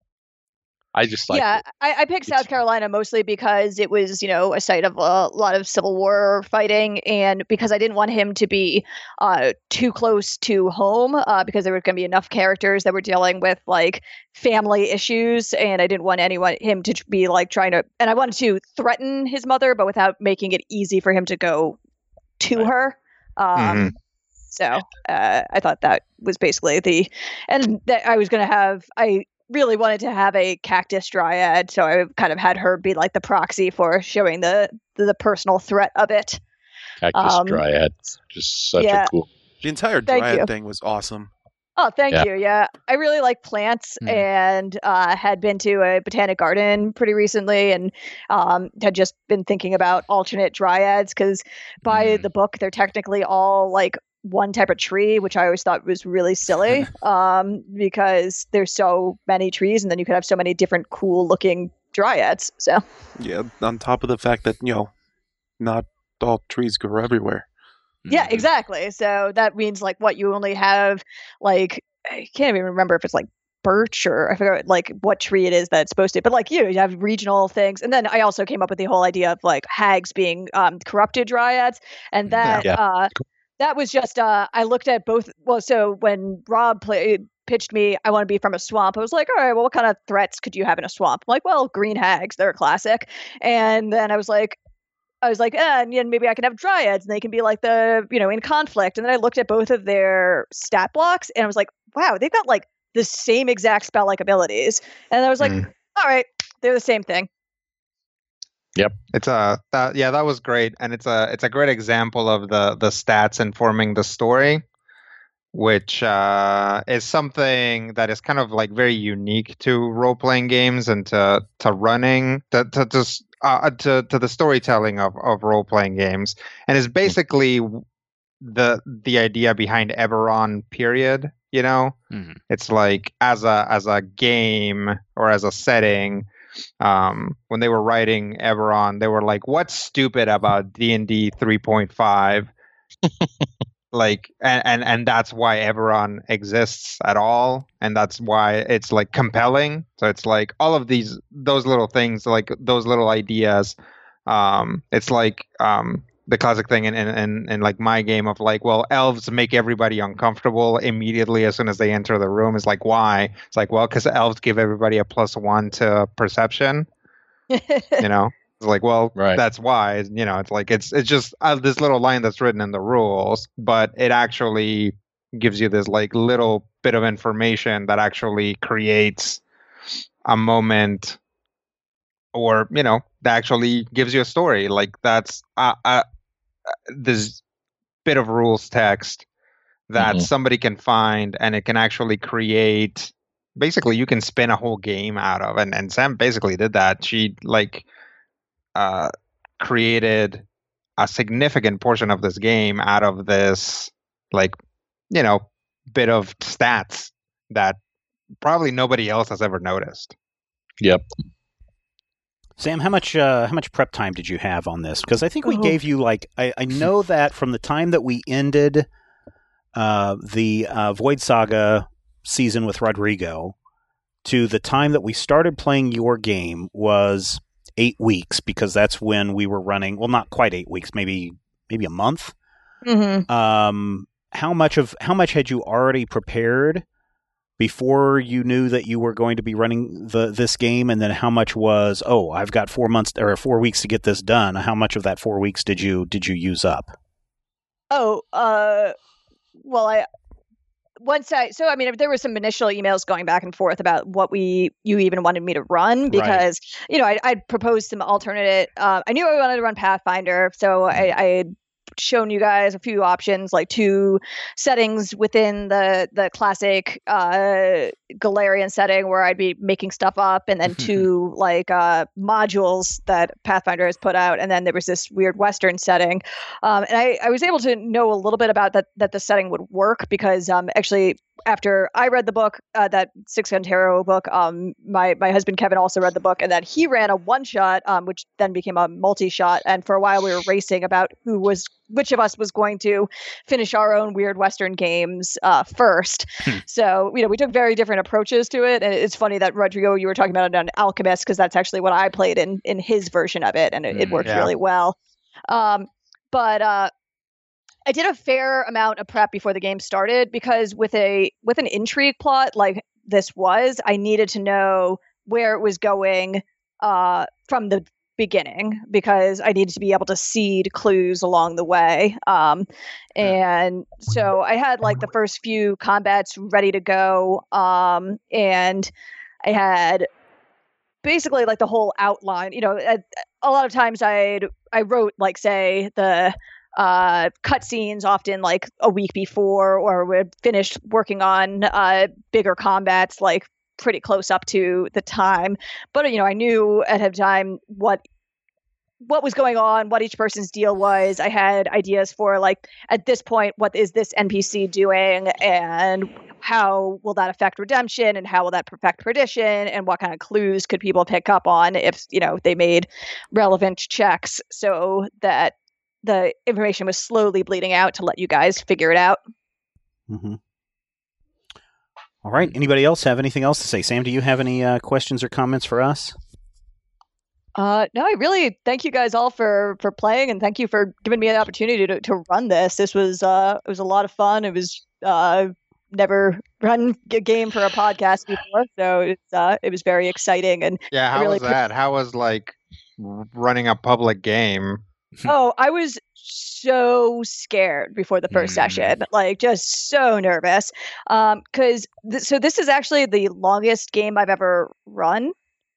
I just like it. I picked South Carolina mostly because it was, a site of a lot of Civil War fighting, and because I didn't want him to be too close to home, because there were going to be enough characters that were dealing with like family issues, and I didn't want him to be like trying to, and I wanted to threaten his mother, but without making it easy for him to go to her. So I thought that was basically and that I was going to have, I really wanted to have a cactus dryad, so I kind of had her be like the proxy for showing the personal threat of it. Cactus dryad, just such a cool. The entire dryad thing was awesome. Oh, thank you. Yeah, I really like plants, and had been to a botanic garden pretty recently, and had just been thinking about alternate dryads because by the book they're technically all like one type of tree, which I always thought was really silly, because there's so many trees, and then you could have so many different cool looking dryads. So yeah, on top of the fact that not all trees grow everywhere. Yeah, exactly. So that means like what you only have, like I can't even remember if it's like birch or I forget like what tree it is that it's supposed to, but like you have regional things. And then I also came up with the whole idea of like hags being corrupted dryads, and that that was just I looked at both. Well, so when Rob pitched me, I want to be from a swamp, I was like, all right, well, what kind of threats could you have in a swamp? I'm like, well, green hags, they're a classic. And then I was like, maybe I can have dryads and they can be like in conflict. And then I looked at both of their stat blocks and I was like, wow, they've got like the same exact spell-like abilities. And I was like, all right, they're the same thing. Yep. It's that was great. And it's a great example of the stats informing the story, which is something that is kind of like very unique to role-playing games and to running to the storytelling of role-playing games, and is basically the idea behind Eberron. Period. It's like as a game or as a setting. When they were writing Eberron, they were like, "What's stupid about D&D 3.5?" like and that's why Eberron exists at all, and that's why it's like compelling. So it's like all of those little things, like those little ideas. It's like the classic thing in like my game of like, well, elves make everybody uncomfortable immediately as soon as they enter the room. It's like, why? It's like, well, because elves give everybody a +1 to perception. You know, it's like, well, Right. that's why. You know, it's like it's just this little line that's written in the rules, but it actually gives you this like little bit of information that actually creates a moment, or you know, that actually gives you a story. Like that's this bit of rules text that Mhm. somebody can find, and it can actually create. Basically, you can spin a whole game out of, and Sam basically did that. She like created a significant portion of this game out of this, like, you know, bit of stats that probably nobody else has ever noticed. Yep. Sam, how much prep time did you have on this? Because I think we Oh. gave you like I know that from the time that we ended the Void Saga season with Rodrigo to the time that we started playing your game was 8 weeks, because that's when we were running. Well, not quite 8 weeks, maybe a month. Mm-hmm. How much had you already prepared before you knew that you were going to be running this game, and then how much was, oh, I've got 4 months or 4 weeks to get this done? How much of that 4 weeks did you use up? Oh, well, I mean, there were some initial emails going back and forth about what you even wanted me to run, because, you know, I'd proposed some alternate, I knew I wanted to run Pathfinder, so I had shown you guys a few options, like 2 settings within the classic Galarian setting where I'd be making stuff up, and then 2 like modules that Pathfinder has put out, and then there was this weird Western setting, and I was able to know a little bit about that the setting would work, because actually after I read the book, that Six Gun Tarot book, my husband Kevin also read the book, and then he ran a one-shot, which then became a multi-shot. And for a while, we were racing about which of us was going to finish our own weird Western games first. So, you know, we took very different approaches to it. And it's funny that, Rodrigo, you were talking about it on Alchemist, because that's actually what I played in his version of it, and it worked really well. But I did a fair amount of prep before the game started, because with an intrigue plot like this was, I needed to know where it was going from the beginning, because I needed to be able to seed clues along the way. And so I had like the first few combats ready to go, and I had basically like the whole outline. You know, a lot of times I wrote, like, say, the cutscenes often like a week before, or would finish working on bigger combats like pretty close up to the time. But, you know, I knew ahead of time what was going on, what each person's deal was. I had ideas for, like, at this point, what is this NPC doing, and how will that affect redemption, and how will that affect perdition, and what kind of clues could people pick up on if, you know, they made relevant checks, so that the information was slowly bleeding out to let you guys figure it out. Mm-hmm. All right. Anybody else have anything else to say? Sam, do you have any questions or comments for us? No, I really thank you guys all for playing, and thank you for giving me an opportunity to run this. This was it was a lot of fun. It was never run a game for a podcast before, so it was very exciting. And yeah, how was that? How was like running a public game? Oh, I was so scared before the first session, like just so nervous. Because so this is actually the longest game I've ever run.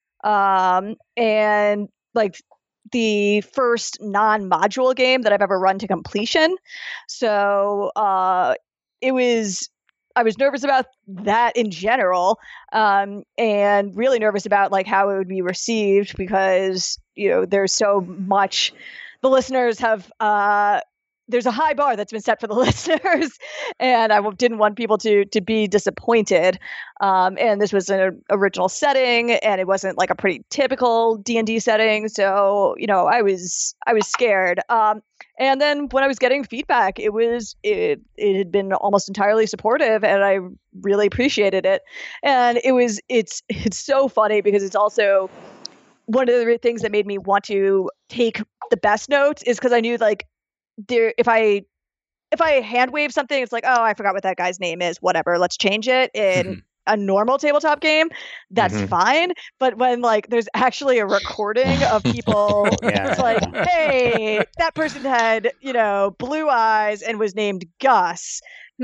And like the first non-module game that I've ever run to completion. So I was nervous about that in general, and really nervous about like how it would be received, because, you know, there's so much. The listeners have there's a high bar that's been set for the listeners, and I didn't want people to be disappointed. And this was an original setting, and it wasn't like a pretty typical D&D setting, so, you know, I was scared. And And then when I was getting feedback, it had been almost entirely supportive, and I really appreciated it. And it's so funny because it's also one of the things that made me want to take the best notes is because I knew like if I hand wave something, it's like, oh, I forgot what that guy's name is. Whatever, let's change it in a normal tabletop game. That's fine. But when like there's actually a recording of people, it's like, hey, that person had blue eyes and was named Gus.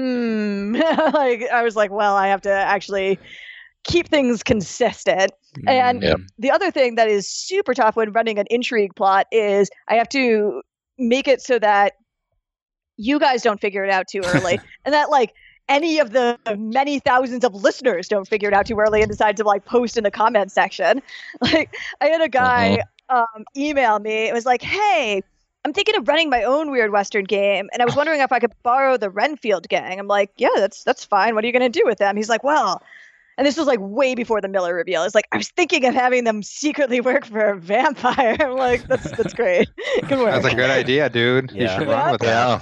Like I was like, well, I have to actually keep things consistent. And the other thing that is super tough when running an intrigue plot is I have to make it so that you guys don't figure it out too early, and that like any of the many thousands of listeners don't figure it out too early and decide to like post in the comment section. Like I had a guy email me. It was like, hey, I'm thinking of running my own Weird Western game, and I was wondering if I could borrow the Renfield gang. I'm like, yeah, that's fine. What are you going to do with them? He's like, well, and this was like way before the Miller reveal. It's like, I was thinking of having them secretly work for a vampire. I'm like, that's great. Good work. That's a good idea, dude. You should run with that.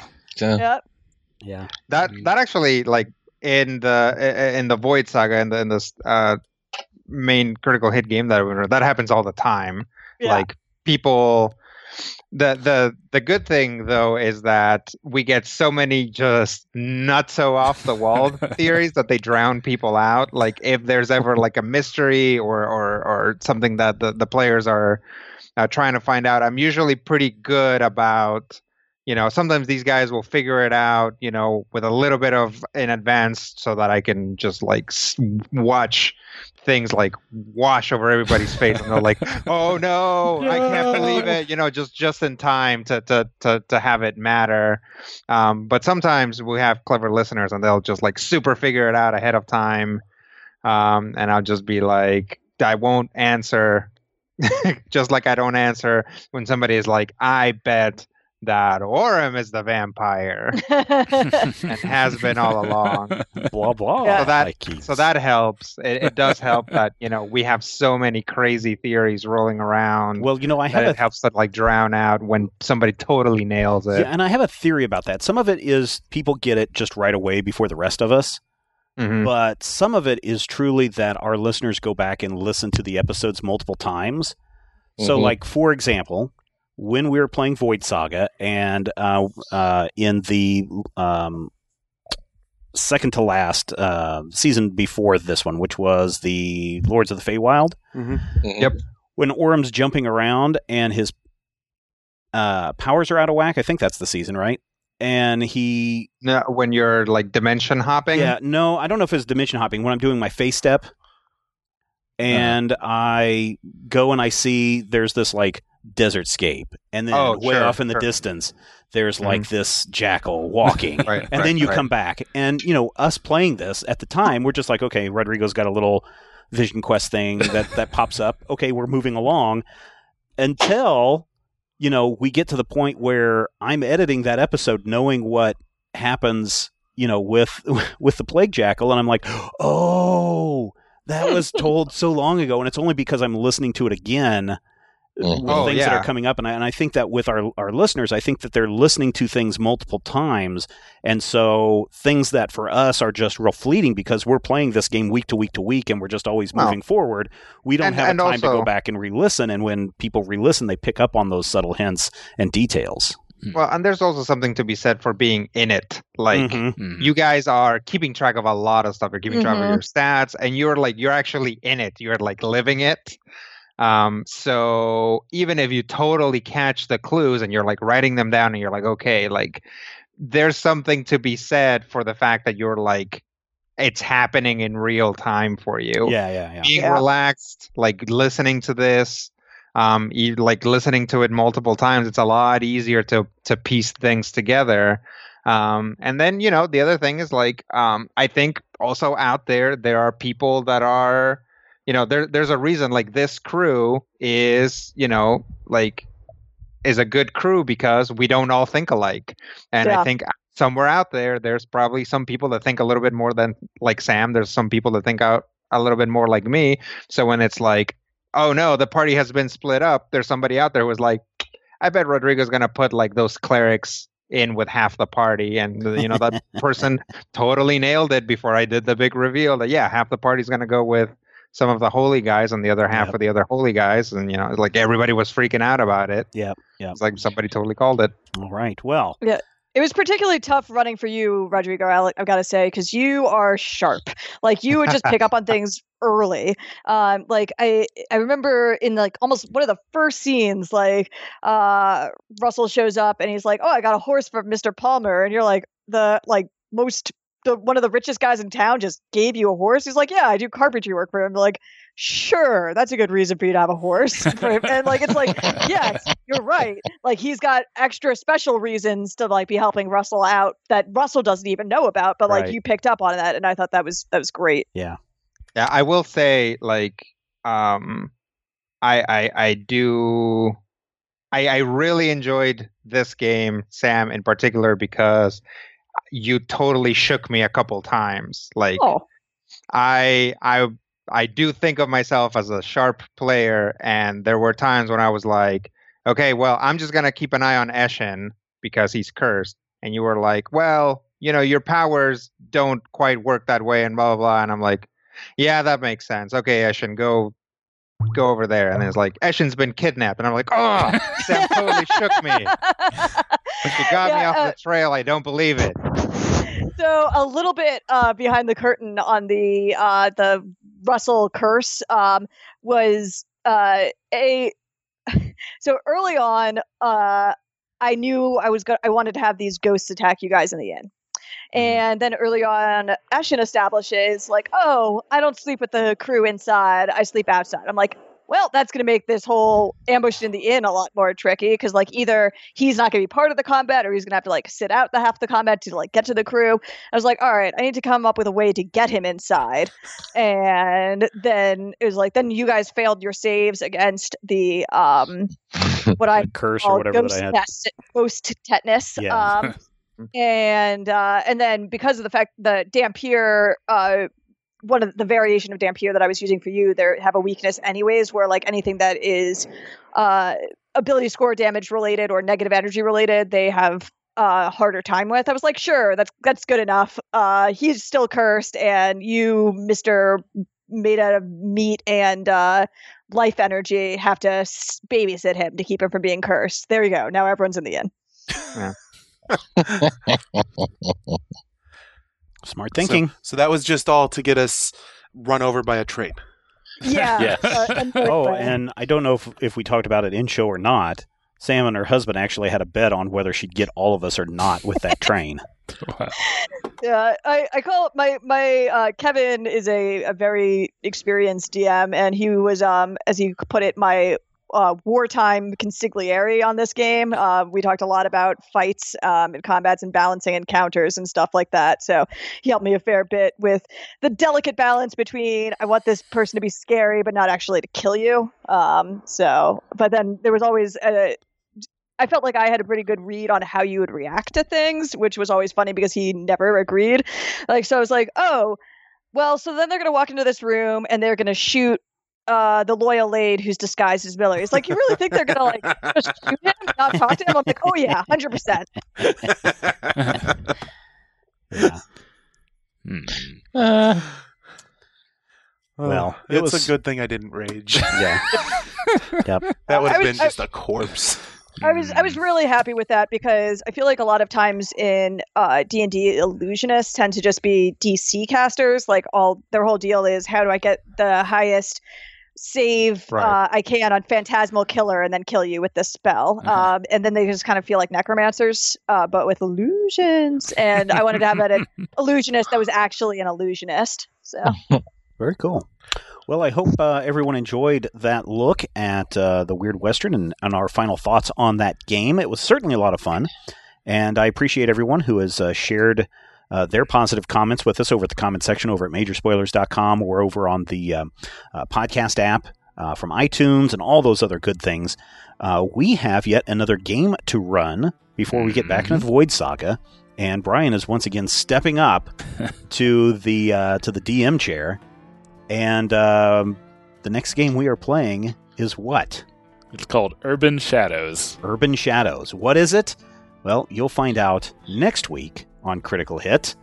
Yeah. That actually, like in the Void Saga, in this main critical hit game that happens all the time. Yeah. Like people, the good thing though is that we get so many just not so off the wall theories that they drown people out. Like if there's ever like a mystery or something that the players are trying to find out, I'm usually pretty good about. Sometimes these guys will figure it out, with a little bit of in advance so that I can just like watch things like wash over everybody's face and they're like, oh no, I can't believe it, just in time to have it matter. But sometimes we have clever listeners and they'll just like super figure it out ahead of time. And I'll just be like, I won't answer just like I don't answer when somebody is like, I bet that Orym is the vampire and has been all along. Blah blah. Yeah. So that helps. It does help that we have so many crazy theories rolling around. Well, it helps to like drown out when somebody totally nails it. Yeah, and I have a theory about that. Some of it is people get it just right away before the rest of us. But some of it is truly that our listeners go back and listen to the episodes multiple times. So, like for example, when we were playing Void Saga and in the second to last season before this one, which was the Lords of the Feywild. Yep. When Orym's jumping around and his powers are out of whack, I think that's the season, right? And when you're like dimension hopping? Yeah, no, I don't know if it's dimension hopping. When I'm doing my face step and I go and I see there's this like desert scape, and then off in the distance there's like this jackal walking, and then you come back, and us playing this at the time, we're just like, okay, Rodrigo's got a little Vision Quest thing that pops up. Okay, we're moving along until we get to the point where I'm editing that episode knowing what happens with the plague jackal, and I'm like, oh, that was told so long ago, and it's only because I'm listening to it again. Things that are coming up, and I think that with our listeners, I think that they're listening to things multiple times, and so things that for us are just real fleeting because we're playing this game week to week to week, and we're just always moving forward. We don't have time to go back and re-listen, and when people re-listen, they pick up on those subtle hints and details. Well, and there's also something to be said for being in it. Like you guys are keeping track of a lot of stuff. You're keeping track of your stats, and you're actually in it. You're like living it. So even if you totally catch the clues and you're like writing them down and you're like, okay, like there's something to be said for the fact that you're like, it's happening in real time for you. Yeah. Being relaxed, like listening to this, like listening to it multiple times, it's a lot easier to piece things together. And then, the other thing is like, I think also out there are people that are, there's a reason like this crew is, is a good crew because we don't all think alike. And I think somewhere out there's probably some people that think a little bit more than like Sam. There's some people that think out a little bit more like me. So when it's like, oh no, the party has been split up, there's somebody out there who was like, I bet Rodrigo's going to put like those clerics in with half the party, and that person totally nailed it before I did the big reveal that half the party's going to go with some of the holy guys and the other half with the other holy guys, and it's like everybody was freaking out about it. Yeah. It's like somebody totally called it. All right. Well, yeah. It was particularly tough running for you, Rodrigo, I've got to say, because you are sharp. Like, you would just pick up on things early. Like, I remember in, like, almost one of the first scenes, like, Russell shows up and he's like, oh, I got a horse for Mr. Palmer. And you're like, one of the richest guys in town just gave you a horse. He's like, yeah, I do carpentry work for him. Like, sure, that's a good reason for you to have a horse. And like, it's like, yes, you're right. Like, he's got extra special reasons to like be helping Russell out that Russell doesn't even know about, but like you picked up on that, and I thought that was great. Yeah. I will say, like, I really enjoyed this game, Sam, in particular, because you totally shook me a couple times. Like, I do think of myself as a sharp player, and there were times when I was like, okay, well, I'm just going to keep an eye on Eshin because he's cursed. And you were like, well, your powers don't quite work that way and blah, blah, blah. And I'm like, yeah, that makes sense. Okay, Eshin, go over there. And it's like, Eshin's been kidnapped. And I'm like, oh, Sam totally shook me. You got me off the trail. I don't believe it. So a little bit behind the curtain on the Russell curse was so early on I knew I wanted to have these ghosts attack you guys in the inn. And then early on, Eshin establishes like, oh, I don't sleep with the crew inside. I sleep outside. I'm like, well, that's going to make this whole ambush in the inn a lot more tricky because like either he's not going to be part of the combat or he's going to have to like sit out the half the combat to like get to the crew. I was like, all right, I need to come up with a way to get him inside. And then it was like, then you guys failed your saves against the what I curse or whatever that I had. Ghost tetanus. Yeah. And then because of the fact that Dampier, one of the variation of Dampier that I was using for you, they have a weakness anyways, where like anything that is ability score damage related or negative energy related, they have a harder time with. I was like, sure, that's good enough. He's still cursed, and you, Mr. made out of meat and life energy, have to babysit him to keep him from being cursed. There you go. Now everyone's in the inn. Yeah. Smart thinking. So that was just all to get us run over by a train. Yeah. And I don't know if we talked about it in show or not. Sam and her husband actually had a bet on whether she'd get all of us or not with that train. Wow. Yeah, I call my Kevin is a very experienced DM, and he was as he put it, my wartime consigliere on this game. We talked a lot about fights and combats and balancing encounters and stuff like that. So he helped me a fair bit with the delicate balance between I want this person to be scary but not actually to kill you. But then there was always I felt like I had a pretty good read on how you would react to things, which was always funny because he never agreed. Like, so I was like, oh, well, so then they're going to walk into this room and they're going to shoot the loyal Lade who's disguised as Miller. He's like, you really think they're gonna like just shoot him, not talk to him? I'm like, oh yeah, 100%. Yeah. Well, it's a good thing I didn't rage. Yeah. Yep. That would have been just a corpse. I was really happy with that because I feel like a lot of times in D&D, illusionists tend to just be DC casters. Like their whole deal is how do I get the highest save I can on Phantasmal Killer and then kill you with this spell. Mm-hmm. And then they just kind of feel like necromancers, but with illusions. And I wanted to have an illusionist that was actually an illusionist. So very cool. Well, I hope everyone enjoyed that look at the Weird Western and our final thoughts on that game. It was certainly a lot of fun, and I appreciate everyone who has shared their positive comments with us over at the comment section over at Majorspoilers.com or over on the podcast app from iTunes and all those other good things. We have yet another game to run before we get back into the Void Saga, and Brian is once again stepping up to the DM chair. And the next game we are playing is what? It's called Urban Shadows. Urban Shadows. What is it? Well, you'll find out next week on Critical Hit.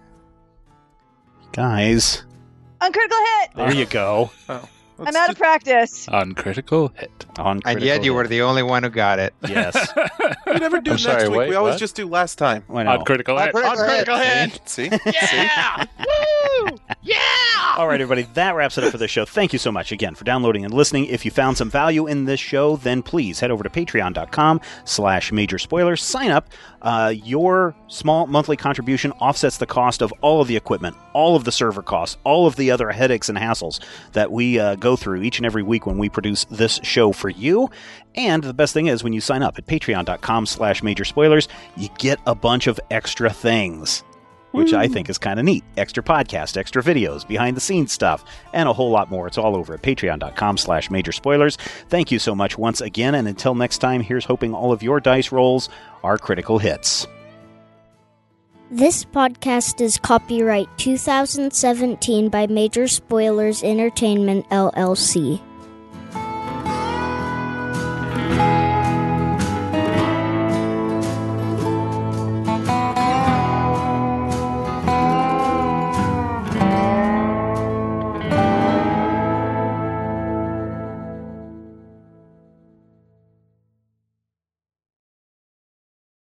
Guys. On Critical Hit! There you go. I'm out of practice. On Critical Hit. On Critical And yet you Hit. were the only one who got it. Yes. We never do I'm next sorry, week. wait, We always what? just do last time. I know. On Critical Hit. On Critical Hit. See? Yeah! Woo! Yeah! All right, everybody, that wraps it up for this show. Thank you so much again for downloading and listening. If you found some value in this show, then please head over to patreon.com/major spoilers. Sign up. Your small monthly contribution offsets the cost of all of the equipment, all of the server costs, all of the other headaches and hassles that we go through each and every week when we produce this show for you. And the best thing is, when you sign up at patreon.com/major spoilers, you get a bunch of extra things, which I think is kind of neat. Extra podcasts, extra videos, behind-the-scenes stuff, and a whole lot more. It's all over at patreon.com/major spoilers. Thank you so much once again, and until next time, here's hoping all of your dice rolls are critical hits. This podcast is copyright 2017 by Major Spoilers Entertainment, LLC.